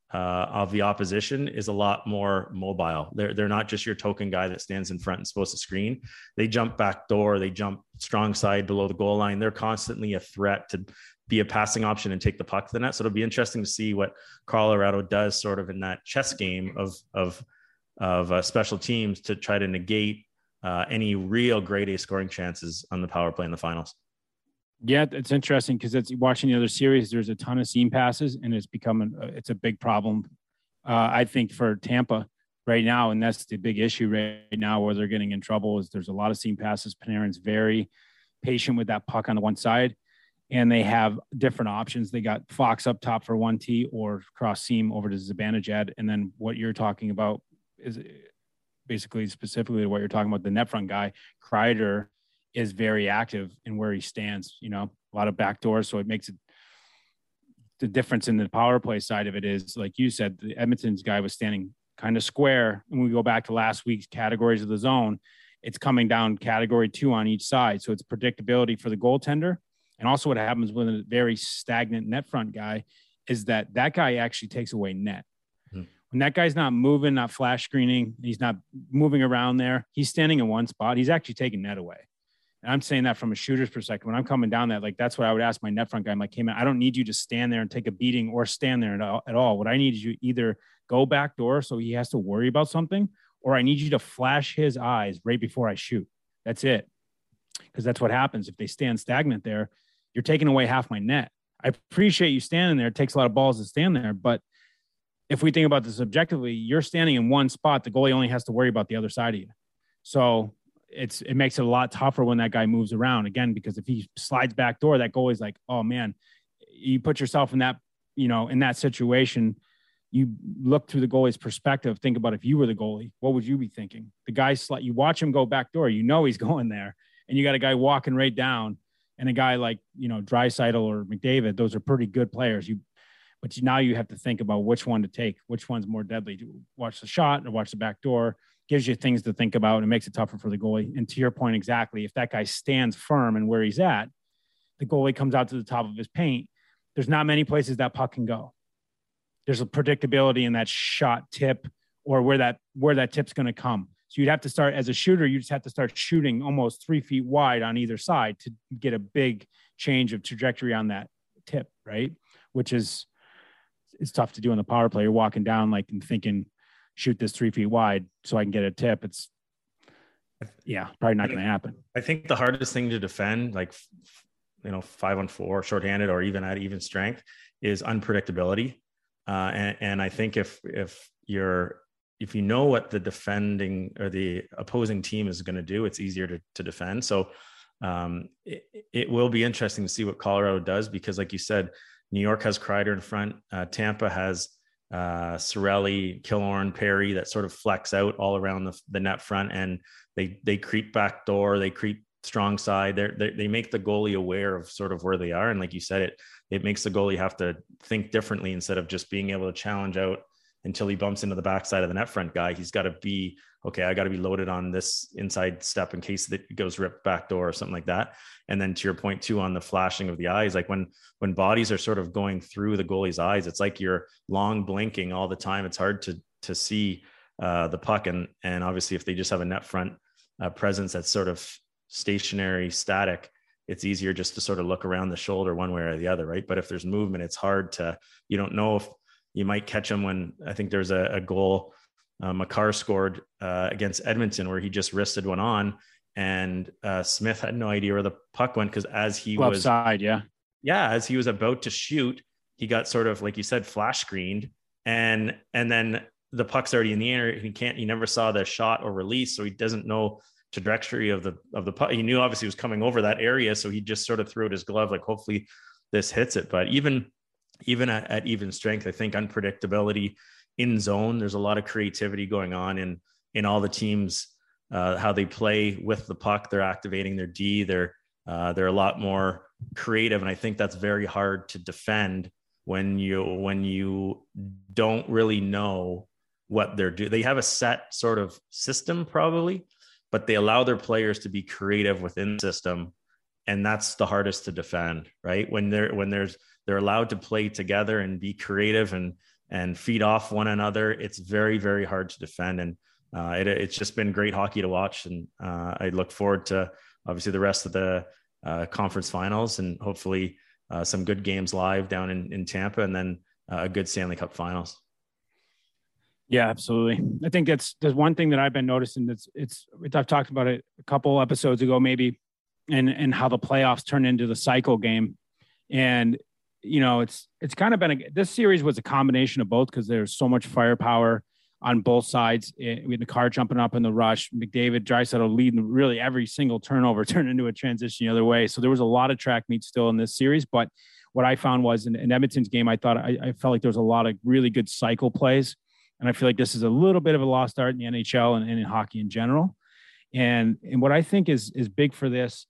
uh, of the opposition is a lot more mobile. They're, they're not just your token guy that stands in front and supposed to screen. They jump back door, they jump strong side below the goal line. They're constantly a threat to be a passing option and take the puck to the net. So it'll be interesting to see what Colorado does sort of in that chess game of, of, of uh, special teams to try to negate uh, any real grade A scoring chances on the power play in the finals. Yeah, it's interesting because it's watching the other series. There's a ton of seam passes, and it's becoming it's a big problem. Uh, I think for Tampa right now, and that's the big issue right now where they're getting in trouble is there's a lot of seam passes. Panarin's very patient with that puck on the one side, and they have different options. They got Fox up top for one T or cross seam over to Zibanejad, and then what you're talking about is basically specifically what you're talking about. The net front guy, Kreider, is very active in where he stands, you know, a lot of back doors. So it makes it the difference in the power play side of it is, like you said, the Edmonton's guy was standing kind of square. And we go back to last week's categories of the zone, it's coming down category two on each side. So it's predictability for the goaltender. And also what happens with a very stagnant net front guy is that that guy actually takes away net. Mm-hmm. When that guy's not moving, not flash screening, he's not moving around there, he's standing in one spot, he's actually taking net away. And I'm saying that from a shooter's perspective. When I'm coming down that, like, that's what I would ask my net front guy. I'm like, hey, man, I don't need you to stand there and take a beating or stand there at all. At all. What I need is you either go back door so he has to worry about something, or I need you to flash his eyes right before I shoot. That's it. Because that's what happens. If they stand stagnant there, you're taking away half my net. I appreciate you standing there. It takes a lot of balls to stand there. But if we think about this objectively, you're standing in one spot. The goalie only has to worry about the other side of you. So it's, it makes it a lot tougher when that guy moves around again, because if he slides back door, that goalie's like, oh man, you put yourself in that, you know, in that situation, you look through the goalie's perspective, think about if you were the goalie, what would you be thinking? The guy, sli- you watch him go back door, you know, he's going there, and you got a guy walking right down, and a guy like, you know, Draisaitl or McDavid, those are pretty good players. You, but you, now you have to think about which one to take, which one's more deadly. Do you watch the shot or watch the back door? Gives you things to think about, and it makes it tougher for the goalie. And to your point, exactly, if that guy stands firm and where he's at, the goalie comes out to the top of his paint. There's not many places that puck can go. There's a predictability in that shot tip or where that, where that tip's going to come. So you'd have to start as a shooter. You just have to start shooting almost three feet wide on either side to get a big change of trajectory on that tip. Right. Which is, it's tough to do on the power play. You're walking down like and thinking, shoot this three feet wide so I can get a tip. It's yeah, probably not going to happen. I think the hardest thing to defend, like, you know, five on four, shorthanded, or even at even strength, is unpredictability. Uh, and, and I think if, if you're, if you know what the defending or the opposing team is going to do, it's easier to, to defend. So um, it, it will be interesting to see what Colorado does, because like you said, New York has Kreider in front. Uh, Tampa has uh, Cirelli, Killorn, Perry that sort of flex out all around the, the net front, and they, they creep back door, they creep strong side. They're, they they make the goalie aware of sort of where they are. And like you said, it, it makes the goalie have to think differently instead of just being able to challenge out until he bumps into the backside of the net front guy. He's got to be, okay, I got to be loaded on this inside step in case that it goes ripped back door or something like that. And then to your point too, on the flashing of the eyes, like when, when bodies are sort of going through the goalie's eyes, it's like you're long blinking all the time. It's hard to, to see uh, the puck. And, and obviously if they just have a net front uh, presence that's sort of stationary, static, it's easier just to sort of look around the shoulder one way or the other. Right. But if there's movement, it's hard to, you don't know if you might catch him. When I think there's a, a goal uh, Makar scored uh, against Edmonton where he just wristed one on, and uh, Smith had no idea where the puck went, because as he Left was side, yeah, yeah, as he was about to shoot, he got sort of, like you said, flash screened, and and then the puck's already in the air. He can't, he never saw the shot or release, so he doesn't know trajectory of the of the puck. He knew obviously he was coming over that area, so he just sort of threw out his glove, like hopefully this hits it. But even even at, at even strength, I think unpredictability in zone, there's a lot of creativity going on in in all the teams, uh, how they play with the puck. They're activating their D. They're uh, they're a lot more creative, and I think that's very hard to defend when you when you don't really know what they're doing. They have a set sort of system probably, but they allow their players to be creative within the system, and that's the hardest to defend, right? When they're when there's they're allowed to play together and be creative and and feed off one another, it's very, very hard to defend. And uh, it, it's just been great hockey to watch. And uh, I look forward to obviously the rest of the uh, conference finals, and hopefully uh, some good games live down in, in Tampa, and then uh, a good Stanley Cup finals. Yeah, absolutely. I think that's, there's one thing that I've been noticing that's it's, I've talked about it a couple episodes ago, maybe, and, and how the playoffs turn into the cycle game. And, you know, it's, it's kind of been, a, this series was a combination of both, because there's so much firepower on both sides. We had the car jumping up in the rush, McDavid, Draisaitl leading really every single turnover turned into a transition the other way. So there was a lot of track meet still in this series. But what I found was in, in Edmonton's game, I thought, I, I felt like there was a lot of really good cycle plays. And I feel like this is a little bit of a lost art in the N H L and, and in hockey in general. And, and what I think is, is big for this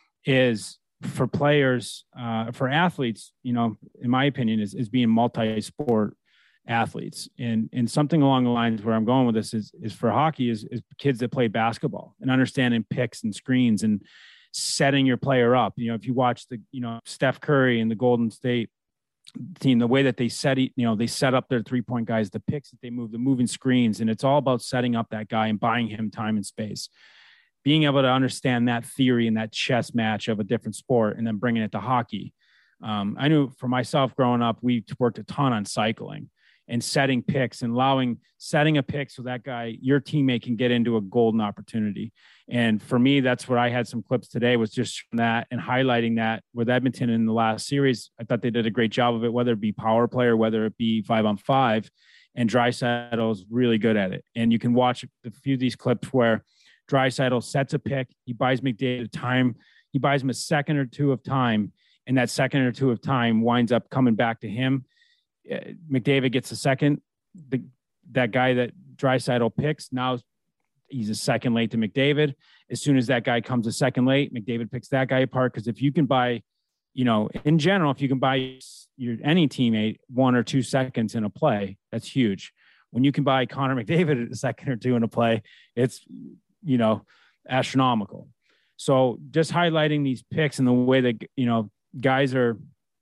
is for players, uh, for athletes, you know, in my opinion, is, is being multi-sport athletes. And, and something along the lines where I'm going with this is, is for hockey is, is kids that play basketball and understanding picks and screens and setting your player up. You know, if you watch the, you know, Steph Curry and the Golden State team, the way that they set, you know, they set up their three point guys, the picks that they move, the moving screens, and it's all about setting up that guy and buying him time and space. Being able to understand that theory and that chess match of a different sport, and then bringing it to hockey. Um, I knew for myself growing up, we worked a ton on cycling and setting picks and allowing setting a pick so that guy, your teammate, can get into a golden opportunity. And for me, that's what I had some clips today, was just from that and highlighting that with Edmonton in the last series. I thought they did a great job of it, whether it be power play or whether it be five on five. And Draisaitl is really good at it. And you can watch a few of these clips where Draisaitl sets a pick. He buys McDavid time. He buys him a second or two of time. And that second or two of time winds up coming back to him. McDavid gets a second. The, that guy that Draisaitl picks, now he's a second late to McDavid. As soon as that guy comes a second late, McDavid picks that guy apart. Because if you can buy, you know, in general, if you can buy your any teammate one or two seconds in a play, that's huge. When you can buy Connor McDavid a second or two in a play, it's, you know, astronomical. So just highlighting these picks and the way that, you know, guys are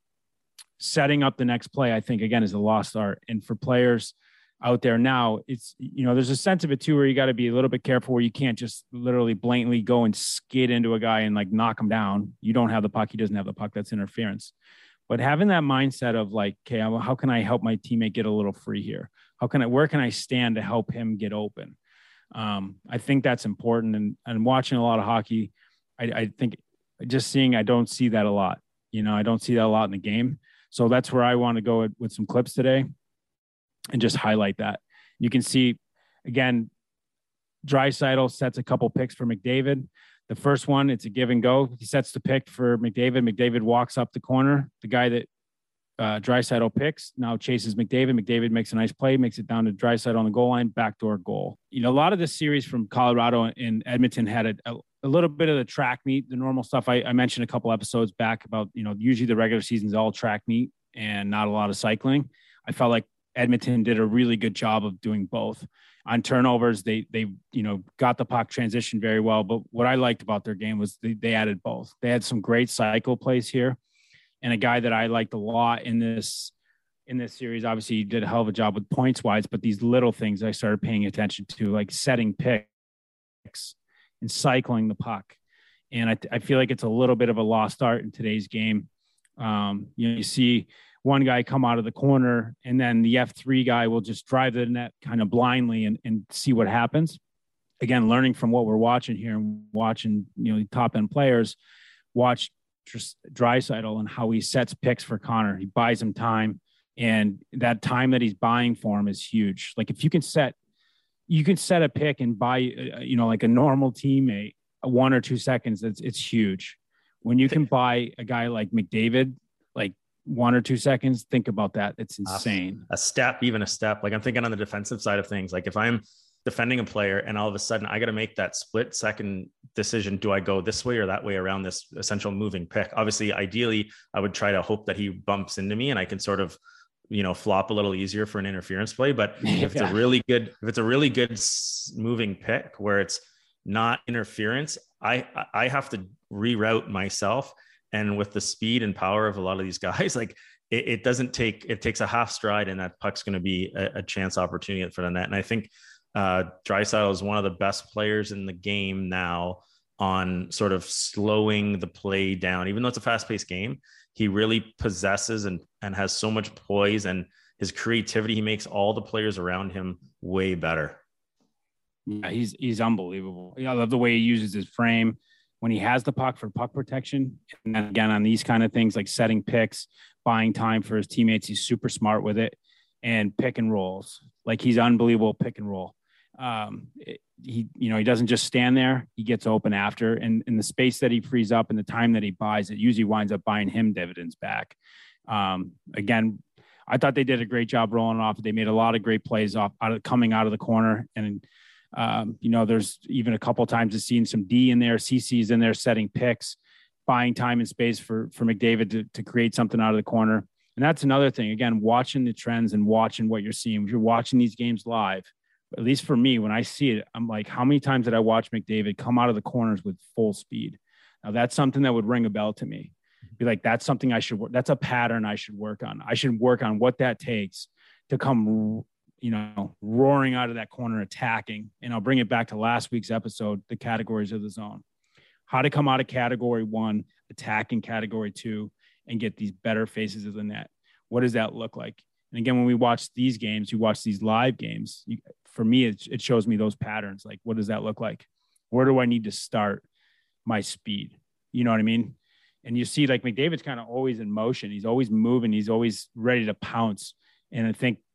setting up the next play, I think, again, is a lost art. And for players out there now, it's, you know, there's a sense of it too, where you got to be a little bit careful, where you can't just literally blatantly go and skid into a guy and like knock him down. You don't have the puck. He doesn't have the puck. That's interference. But having that mindset of like, okay, how can I help my teammate get a little free here? How can I, where can I stand to help him get open? Um, I think that's important. And, and watching a lot of hockey, I, I think just seeing, I don't see that a lot. You know, I don't see that a lot in the game. So that's where I want to go with, with some clips today and just highlight that. You can see, again, Draisaitl sets a couple picks for McDavid. The first one, it's a give and go. He sets the pick for McDavid. McDavid walks up the corner. The guy that uh, Draisaitl picks now chases McDavid. McDavid makes a nice play, makes it down to Draisaitl on the goal line, backdoor goal. You know, a lot of this series from Colorado and Edmonton had a, a a little bit of the track meet, the normal stuff. I, I mentioned a couple episodes back about, you know, usually the regular season is all track meet and not a lot of cycling. I felt like Edmonton did a really good job of doing both. On turnovers, they, they, you know, got the puck transition very well. But what I liked about their game was they, they added both. They had some great cycle plays here. And a guy that I liked a lot in this, in this series, obviously he did a hell of a job with points wise, but these little things I started paying attention to, like setting picks and cycling the puck. And I, I feel like it's a little bit of a lost art in today's game. Um, you know, you see one guy come out of the corner and then the F three guy will just drive the net kind of blindly and, and see what happens. Again, learning from what we're watching here and watching, you know, top end players, watch Draisaitl and how he sets picks for Connor. He buys him time, and that time that he's buying for him is huge. Like if you can set, you can set a pick and buy, you know, like a normal teammate, one or two seconds. It's, it's huge. When you can buy a guy like McDavid, like one or two seconds, think about that. It's insane. A step, even a step. Like I'm thinking on the defensive side of things, like if I'm defending a player and all of a sudden I got to make that split second decision. Do I go this way or that way around this essential moving pick? Obviously, ideally, I would try to hope that he bumps into me and I can sort of, you know, flop a little easier for an interference play. But if it's yeah. a really good, if it's a really good moving pick where it's not interference, I, I have to reroute myself. And with the speed and power of a lot of these guys, like it, it doesn't take, it takes a half stride, and that puck's going to be a, a chance opportunity for the net. And I think uh, Draisaitl is one of the best players in the game now on sort of slowing the play down. Even though it's a fast-paced game, he really possesses and, and has so much poise, and his creativity, he makes all the players around him way better. Yeah, he's he's unbelievable. I love the way he uses his frame when he has the puck for puck protection. And then again, on these kind of things like setting picks, buying time for his teammates, he's super smart with it. And pick and rolls, like he's unbelievable pick and roll. Um, it, he, you know, he doesn't just stand there. He gets open after, and in the space that he frees up and the time that he buys, it usually winds up buying him dividends back. Um, again, I thought they did a great job rolling off. They made a lot of great plays off out of coming out of the corner. And, um, you know, there's even a couple of times I've seen some D in there, C C's in there setting picks, buying time and space for, for McDavid to, to create something out of the corner. And that's another thing, again, watching the trends and watching what you're seeing. If you're watching these games live, at least for me, when I see it, I'm like, how many times did I watch McDavid come out of the corners with full speed? Now that's something that would ring a bell to me. Be like, that's something I should work. That's a pattern I should work on. I should work on what that takes to come, you know, roaring out of that corner, attacking. And I'll bring it back to last week's episode, the categories of the zone, how to come out of category one, attack in category two, and get these better faces of the net. What does that look like? And again, when we watch these games, you watch these live games, you, for me, it, it shows me those patterns. Like, what does that look like? Where do I need to start my speed? You know what I mean? And you see, like, McDavid's kind of always in motion. He's always moving. He's always ready to pounce. And I think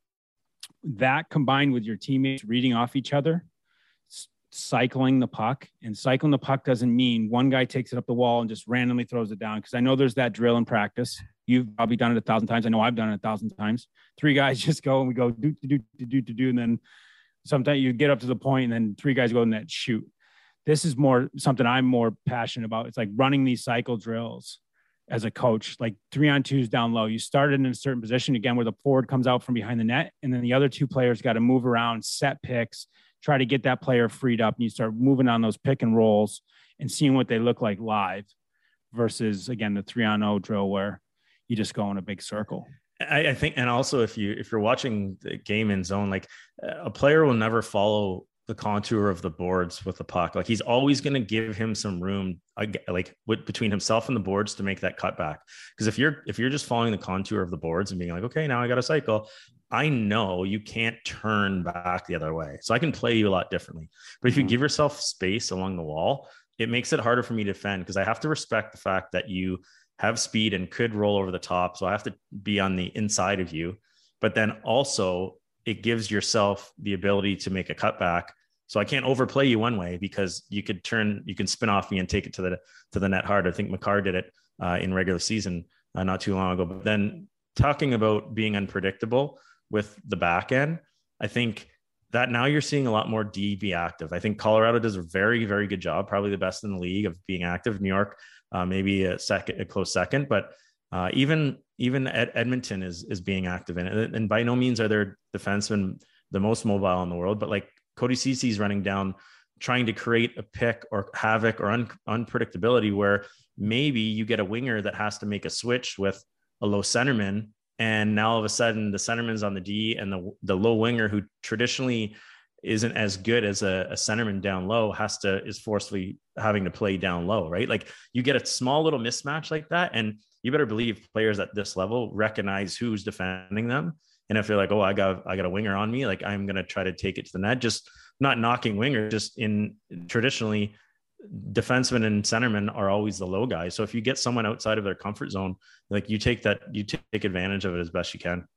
that combined with your teammates reading off each other, s- cycling the puck, and cycling the puck doesn't mean one guy takes it up the wall and just randomly throws it down. Because I know there's that drill in practice. You've probably done it a thousand times. I know I've done it a thousand times. Three guys just go and we go do, do, do, do, do, do. And then sometimes you get up to the point and then three guys go in that shoot. This is more something I'm more passionate about. It's like running these cycle drills as a coach, like three on twos down low. You started in a certain position again, where the forward comes out from behind the net. And then the other two players got to move around, set picks, try to get that player freed up. And you start moving on those pick and rolls and seeing what they look like live versus, again, the three on oh drill where you just go in a big circle. I, I think, and also if you, if you're watching the game in zone, like a player will never follow the contour of the boards with the puck. Like he's always going to give him some room, like with, between himself and the boards to make that cutback. Because if you're, if you're just following the contour of the boards and being like, okay, now I got a cycle, I know you can't turn back the other way. So I can play you a lot differently. But if you give yourself space along the wall, it makes it harder for me to defend, because I have to respect the fact that you have speed and could roll over the top. So I have to be on the inside of you, but then also it gives yourself the ability to make a cutback. So I can't overplay you one way, because you could turn, you can spin off me and take it to the, to the net hard. I think Makar did it uh, in regular season uh, not too long ago. But then talking about being unpredictable with the back end, I think that now you're seeing a lot more D be active. I think Colorado does a very, very good job, probably the best in the league, of being active. New York, uh, maybe a second, a close second, but uh, even, even Ed- Edmonton is, is being active in it. And by no means are their defensemen the most mobile in the world, but like Cody Ceci's running down, trying to create a pick or havoc or un- unpredictability where maybe you get a winger that has to make a switch with a low centerman. And now all of a sudden the centerman's on the D, and the, the low winger, who traditionally isn't as good as a, a centerman down low, has to, is forcefully having to play down low, right? Like you get a small little mismatch like that. And you better believe players at this level recognize who's defending them. And if they're like, oh, I got, I got a winger on me, like I'm going to try to take it to the net, just not knocking winger, just in traditionally defensemen and centermen are always the low guy. So if you get someone outside of their comfort zone, like you take that, you take advantage of it as best you can.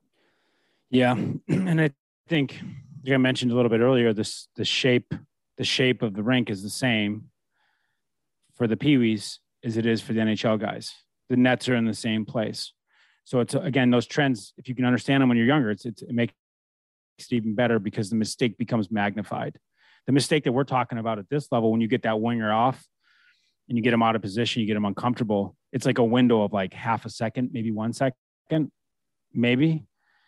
Yeah. And I think, like I mentioned a little bit earlier, this, the shape, the shape of the rink is the same for the Pee-wees as it is for the N H L guys. The nets are in the same place. So it's, again, those trends, if you can understand them when you're younger, it's, it's it makes it even better, because the mistake becomes magnified. The mistake that we're talking about at this level, when you get that winger off and you get him out of position, you get him uncomfortable, it's like a window of like half a second, maybe one second, maybe.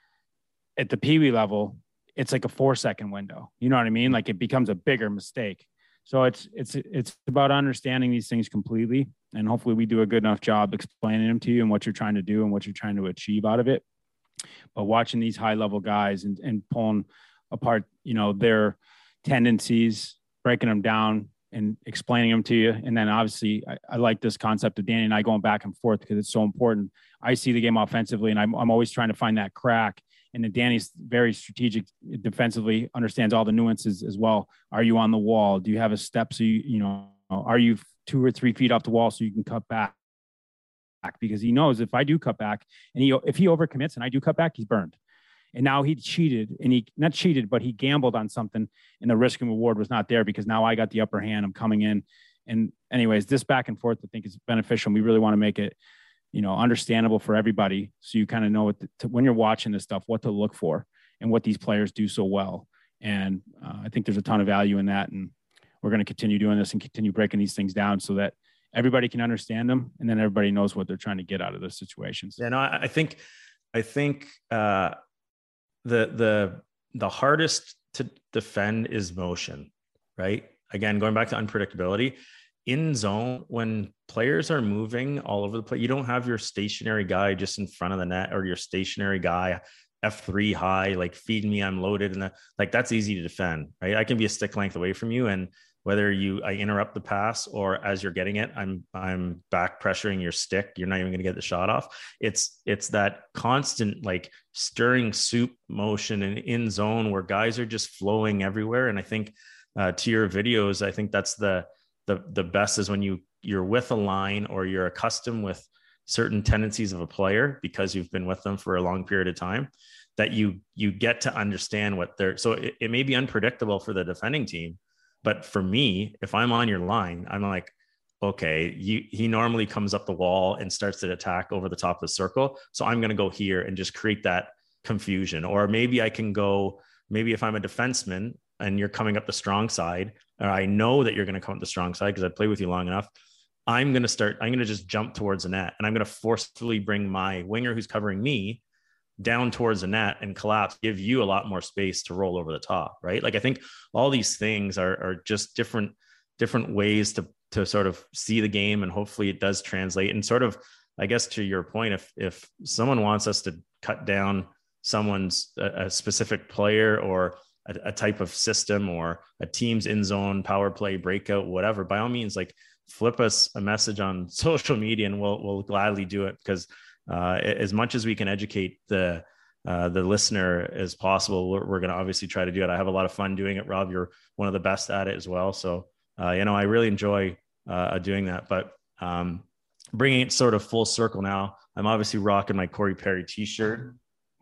At the Pee-wee level, it's like a four second window. You know what I mean? Like it becomes a bigger mistake. So it's, it's, it's about understanding these things completely. And hopefully we do a good enough job explaining them to you and what you're trying to do and what you're trying to achieve out of it. But watching these high level guys and, and pulling apart, you know, their tendencies, breaking them down and explaining them to you. And then obviously I, I like this concept of Danny and I going back and forth because it's so important. I see the game offensively and I'm, I'm always trying to find that crack. And then Danny's very strategic defensively, understands all the nuances as well. Are you on the wall? Do you have a step? So you, you know, are you two or three feet off the wall so you can cut back? Because he knows if I do cut back and he, if he overcommits and I do cut back, he's burned. And now he cheated and he not cheated, but he gambled on something and the risk and reward was not there because now I got the upper hand. I'm coming in. And anyways, this back and forth, I think is beneficial. We really want to make it, you know, understandable for everybody. So you kind of know what the, to, when you're watching this stuff, what to look for and what these players do so well. And uh, I think there's a ton of value in that. And we're going to continue doing this and continue breaking these things down so that everybody can understand them. And then everybody knows what they're trying to get out of those situations. Yeah, no, I think, I think uh, the, the, the hardest to defend is motion, right? Again, going back to unpredictability in zone, when players are moving all over the place, you don't have your stationary guy just in front of the net or your stationary guy F three high, like feed me, I'm loaded. And that, like, that's easy to defend, right? I can be a stick length away from you. And whether you, I interrupt the pass or as you're getting it, I'm, I'm back pressuring your stick. You're not even going to get the shot off. It's, it's that constant, like stirring soup motion and in zone where guys are just flowing everywhere. And I think uh, to your videos, I think that's the, the, the best is when you, you're with a line or you're accustomed with certain tendencies of a player because you've been with them for a long period of time, that you, you get to understand what they're, so it, it may be unpredictable for the defending team. But for me, if I'm on your line, I'm like, okay, you, he normally comes up the wall and starts to attack over the top of the circle. So I'm going to go here and just create that confusion. Or maybe I can go, maybe if I'm a defenseman and you're coming up the strong side, or I know that you're going to come up the strong side because I played with you long enough, I'm going to start, I'm going to just jump towards the net and I'm going to forcefully bring my winger who's covering me down towards the net and collapse, give you a lot more space to roll over the top, right? Like, I think all these things are, are just different, different ways to, to sort of see the game. And hopefully it does translate. And sort of, I guess to your point, if, if someone wants us to cut down someone's a, a specific player or a, a type of system or a team's in zone power play breakout, whatever, by all means, like flip us a message on social media and we'll, we'll gladly do it. Because Uh, as much as we can educate the uh, the listener as possible, we're, we're going to obviously try to do it. I have a lot of fun doing it. Rob, you're one of the best at it as well. So, uh, you know, I really enjoy uh, doing that. But um, bringing it sort of full circle now, I'm obviously rocking my Corey Perry t-shirt.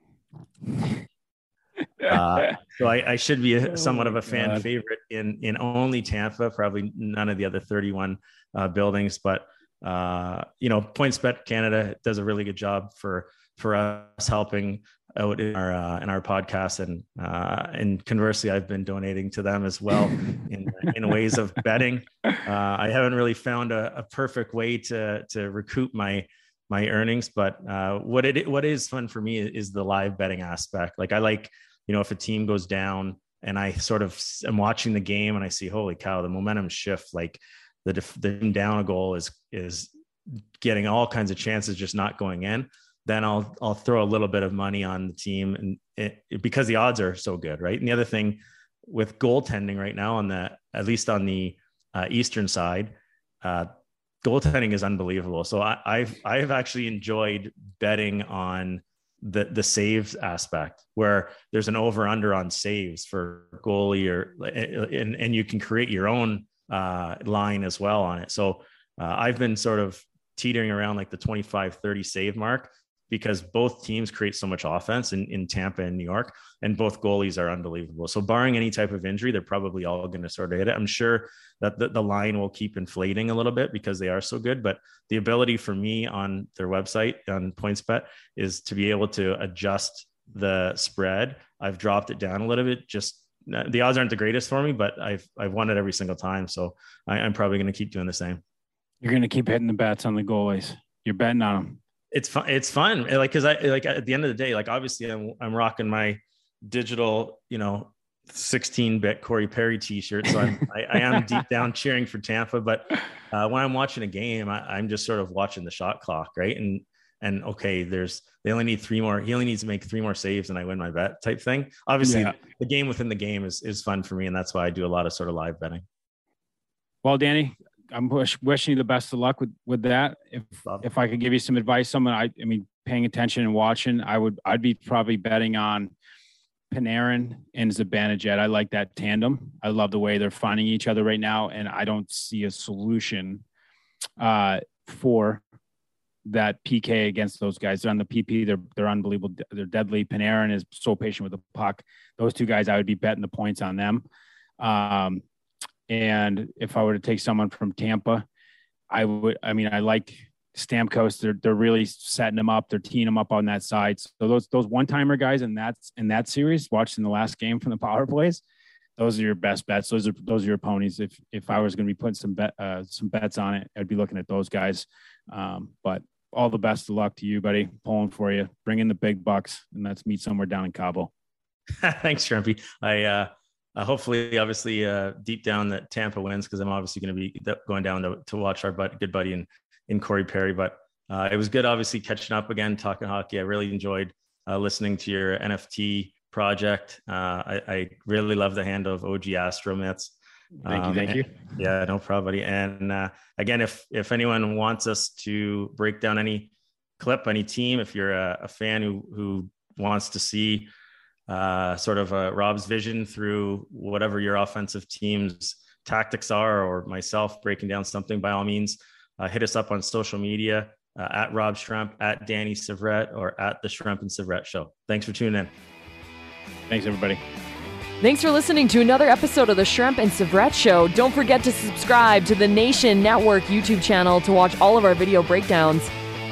Uh, so I, I should be a, somewhat of a fan God. favorite in in only Tampa, probably none of the other thirty-one uh, buildings, but. Uh, you know, PointsBet Canada does a really good job for for us helping out in our uh, in our podcast, and uh, and conversely, I've been donating to them as well in in ways of betting. Uh, I haven't really found a, a perfect way to to recoup my my earnings, but uh, what it what is fun for me is the live betting aspect. Like, I like, you know, if a team goes down and I sort of am watching the game and I see, holy cow, the momentum shift, like. The, the down a goal is is getting all kinds of chances just not going in, then I'll I'll throw a little bit of money on the team, and it, it, because the odds are so good, right? And the other thing with goaltending right now, on the at least on the uh, eastern side, uh, goaltending is unbelievable. So I, I've I've actually enjoyed betting on the the saves aspect, where there's an over under on saves for goalie, or and and you can create your own uh, line as well on it. So uh, I've been sort of teetering around like the twenty-five, thirty save mark, because both teams create so much offense in, in Tampa and New York, and both goalies are unbelievable. So barring any type of injury, they're probably all going to sort of hit it. I'm sure that the, the line will keep inflating a little bit because they are so good, but the ability for me on their website on PointsBet is to be able to adjust the spread. I've dropped it down a little bit. Just the odds aren't the greatest for me, but I've, I've won it every single time. So I, I'm probably going to keep doing the same. You're going to keep hitting the bets on the goalies. You're betting on them. It's fun. It's fun. Like, cause I like at the end of the day, like obviously I'm, I'm rocking my digital, you know, sixteen-bit Corey Perry t-shirt. So I'm, I, I am deep down cheering for Tampa. But uh, when I'm watching a game, I, I'm just sort of watching the shot clock, right? And and okay, there's they only need three more. He only needs to make three more saves, and I win my bet type thing. Obviously, yeah. the game within the game is is fun for me, and that's why I do a lot of sort of live betting. Well, Danny, I'm wish, wishing you the best of luck with with that. If Love if I could give you some advice, someone I I mean, paying attention and watching, I would I'd be probably betting on Panarin and Zibanejad. I like that tandem. I love the way they're finding each other right now, and I don't see a solution uh, for that P K against those guys. They're on the P P. They're they're unbelievable. They're deadly. Panarin is so patient with the puck. Those two guys, I would be betting the points on them. Um, and if I were to take someone from Tampa, I would. I mean, I like Stamkos. They're they're really setting them up. They're teeing them up on that side. So those those one timer guys in that in that series, watching the last game from the power plays, those are your best bets. Those are those are your ponies. If if I was going to be putting some bet uh, some bets on it, I'd be looking at those guys. Um, but all the best of luck to you, buddy. Pulling for you. Bring in the big bucks, and let's meet somewhere down in Cabo. Thanks, Shrimpy. I uh, uh, hopefully, obviously, uh, deep down that Tampa wins, because I'm obviously going to be going down to, to watch our but, good buddy in, in Corey Perry. But uh, it was good, obviously, catching up again, talking hockey. I really enjoyed uh, listening to your N F T project. Uh, I, I really love the handle of O G Astromets. Thank you. Thank um, you. Yeah, no problem, buddy. And uh, again, if if anyone wants us to break down any clip, any team, if you're a, a fan who who wants to see uh, sort of a Rob's vision through whatever your offensive team's tactics are, or myself breaking down something, by all means, uh, hit us up on social media uh, at Rob Schremp, at Danny Syvret, or at the Schremp and Syvret Show. Thanks for tuning in. Thanks, everybody. Thanks for listening to another episode of the Schremp and Syvret Show. Don't forget to subscribe to the Nation Network YouTube channel to watch all of our video breakdowns.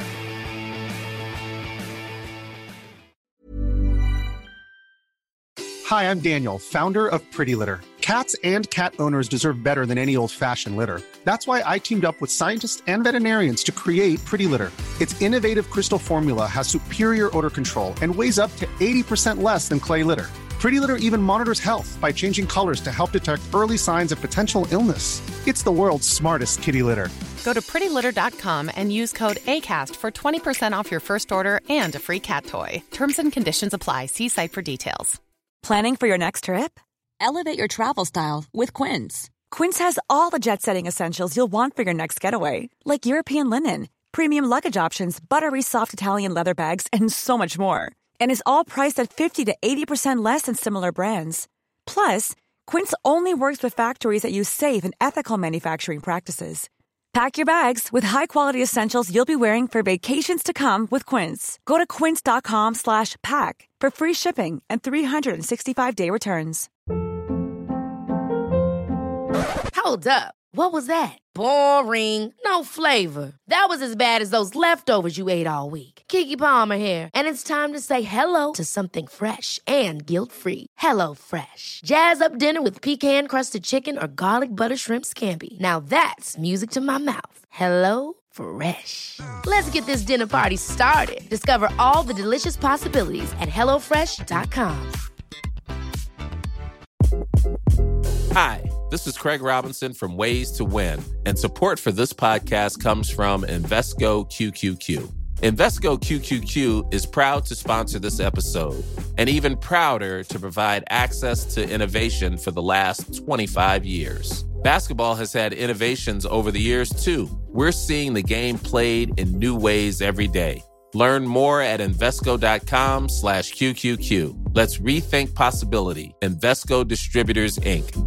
Hi, I'm Daniel, founder of Pretty Litter. Cats and cat owners deserve better than any old-fashioned litter. That's why I teamed up with scientists and veterinarians to create Pretty Litter. Its innovative crystal formula has superior odor control and weighs up to eighty percent less than clay litter. Pretty Litter even monitors health by changing colors to help detect early signs of potential illness. It's the world's smartest kitty litter. Go to pretty litter dot com and use code ACAST for twenty percent off your first order and a free cat toy. Terms and conditions apply. See site for details. Planning for your next trip? Elevate your travel style with Quince. Quince has all the jet-setting essentials you'll want for your next getaway, like European linen, premium luggage options, buttery soft Italian leather bags, and so much more. And is all priced at fifty to eighty percent less than similar brands. Plus, Quince only works with factories that use safe and ethical manufacturing practices. Pack your bags with high-quality essentials you'll be wearing for vacations to come with Quince. Go to quince dot com slash pack for free shipping and three sixty-five day returns. Hold up. What was that? Boring. No flavor. That was as bad as those leftovers you ate all week. Keke Palmer here, and it's time to say hello to something fresh and guilt-free. Hello Fresh. Jazz up dinner with pecan-crusted chicken or garlic butter shrimp scampi. Now that's music to my mouth. Hello Fresh. Let's get this dinner party started. Discover all the delicious possibilities at hello fresh dot com. Hi, this is Craig Robinson from Ways to Win, and support for this podcast comes from Invesco Q Q Q. Invesco Q Q Q is proud to sponsor this episode, and even prouder to provide access to innovation for the last twenty-five years. Basketball has had innovations over the years, too. We're seeing the game played in new ways every day. Learn more at Invesco.com slash QQQ. Let's rethink possibility. Invesco Distributors, Incorporated.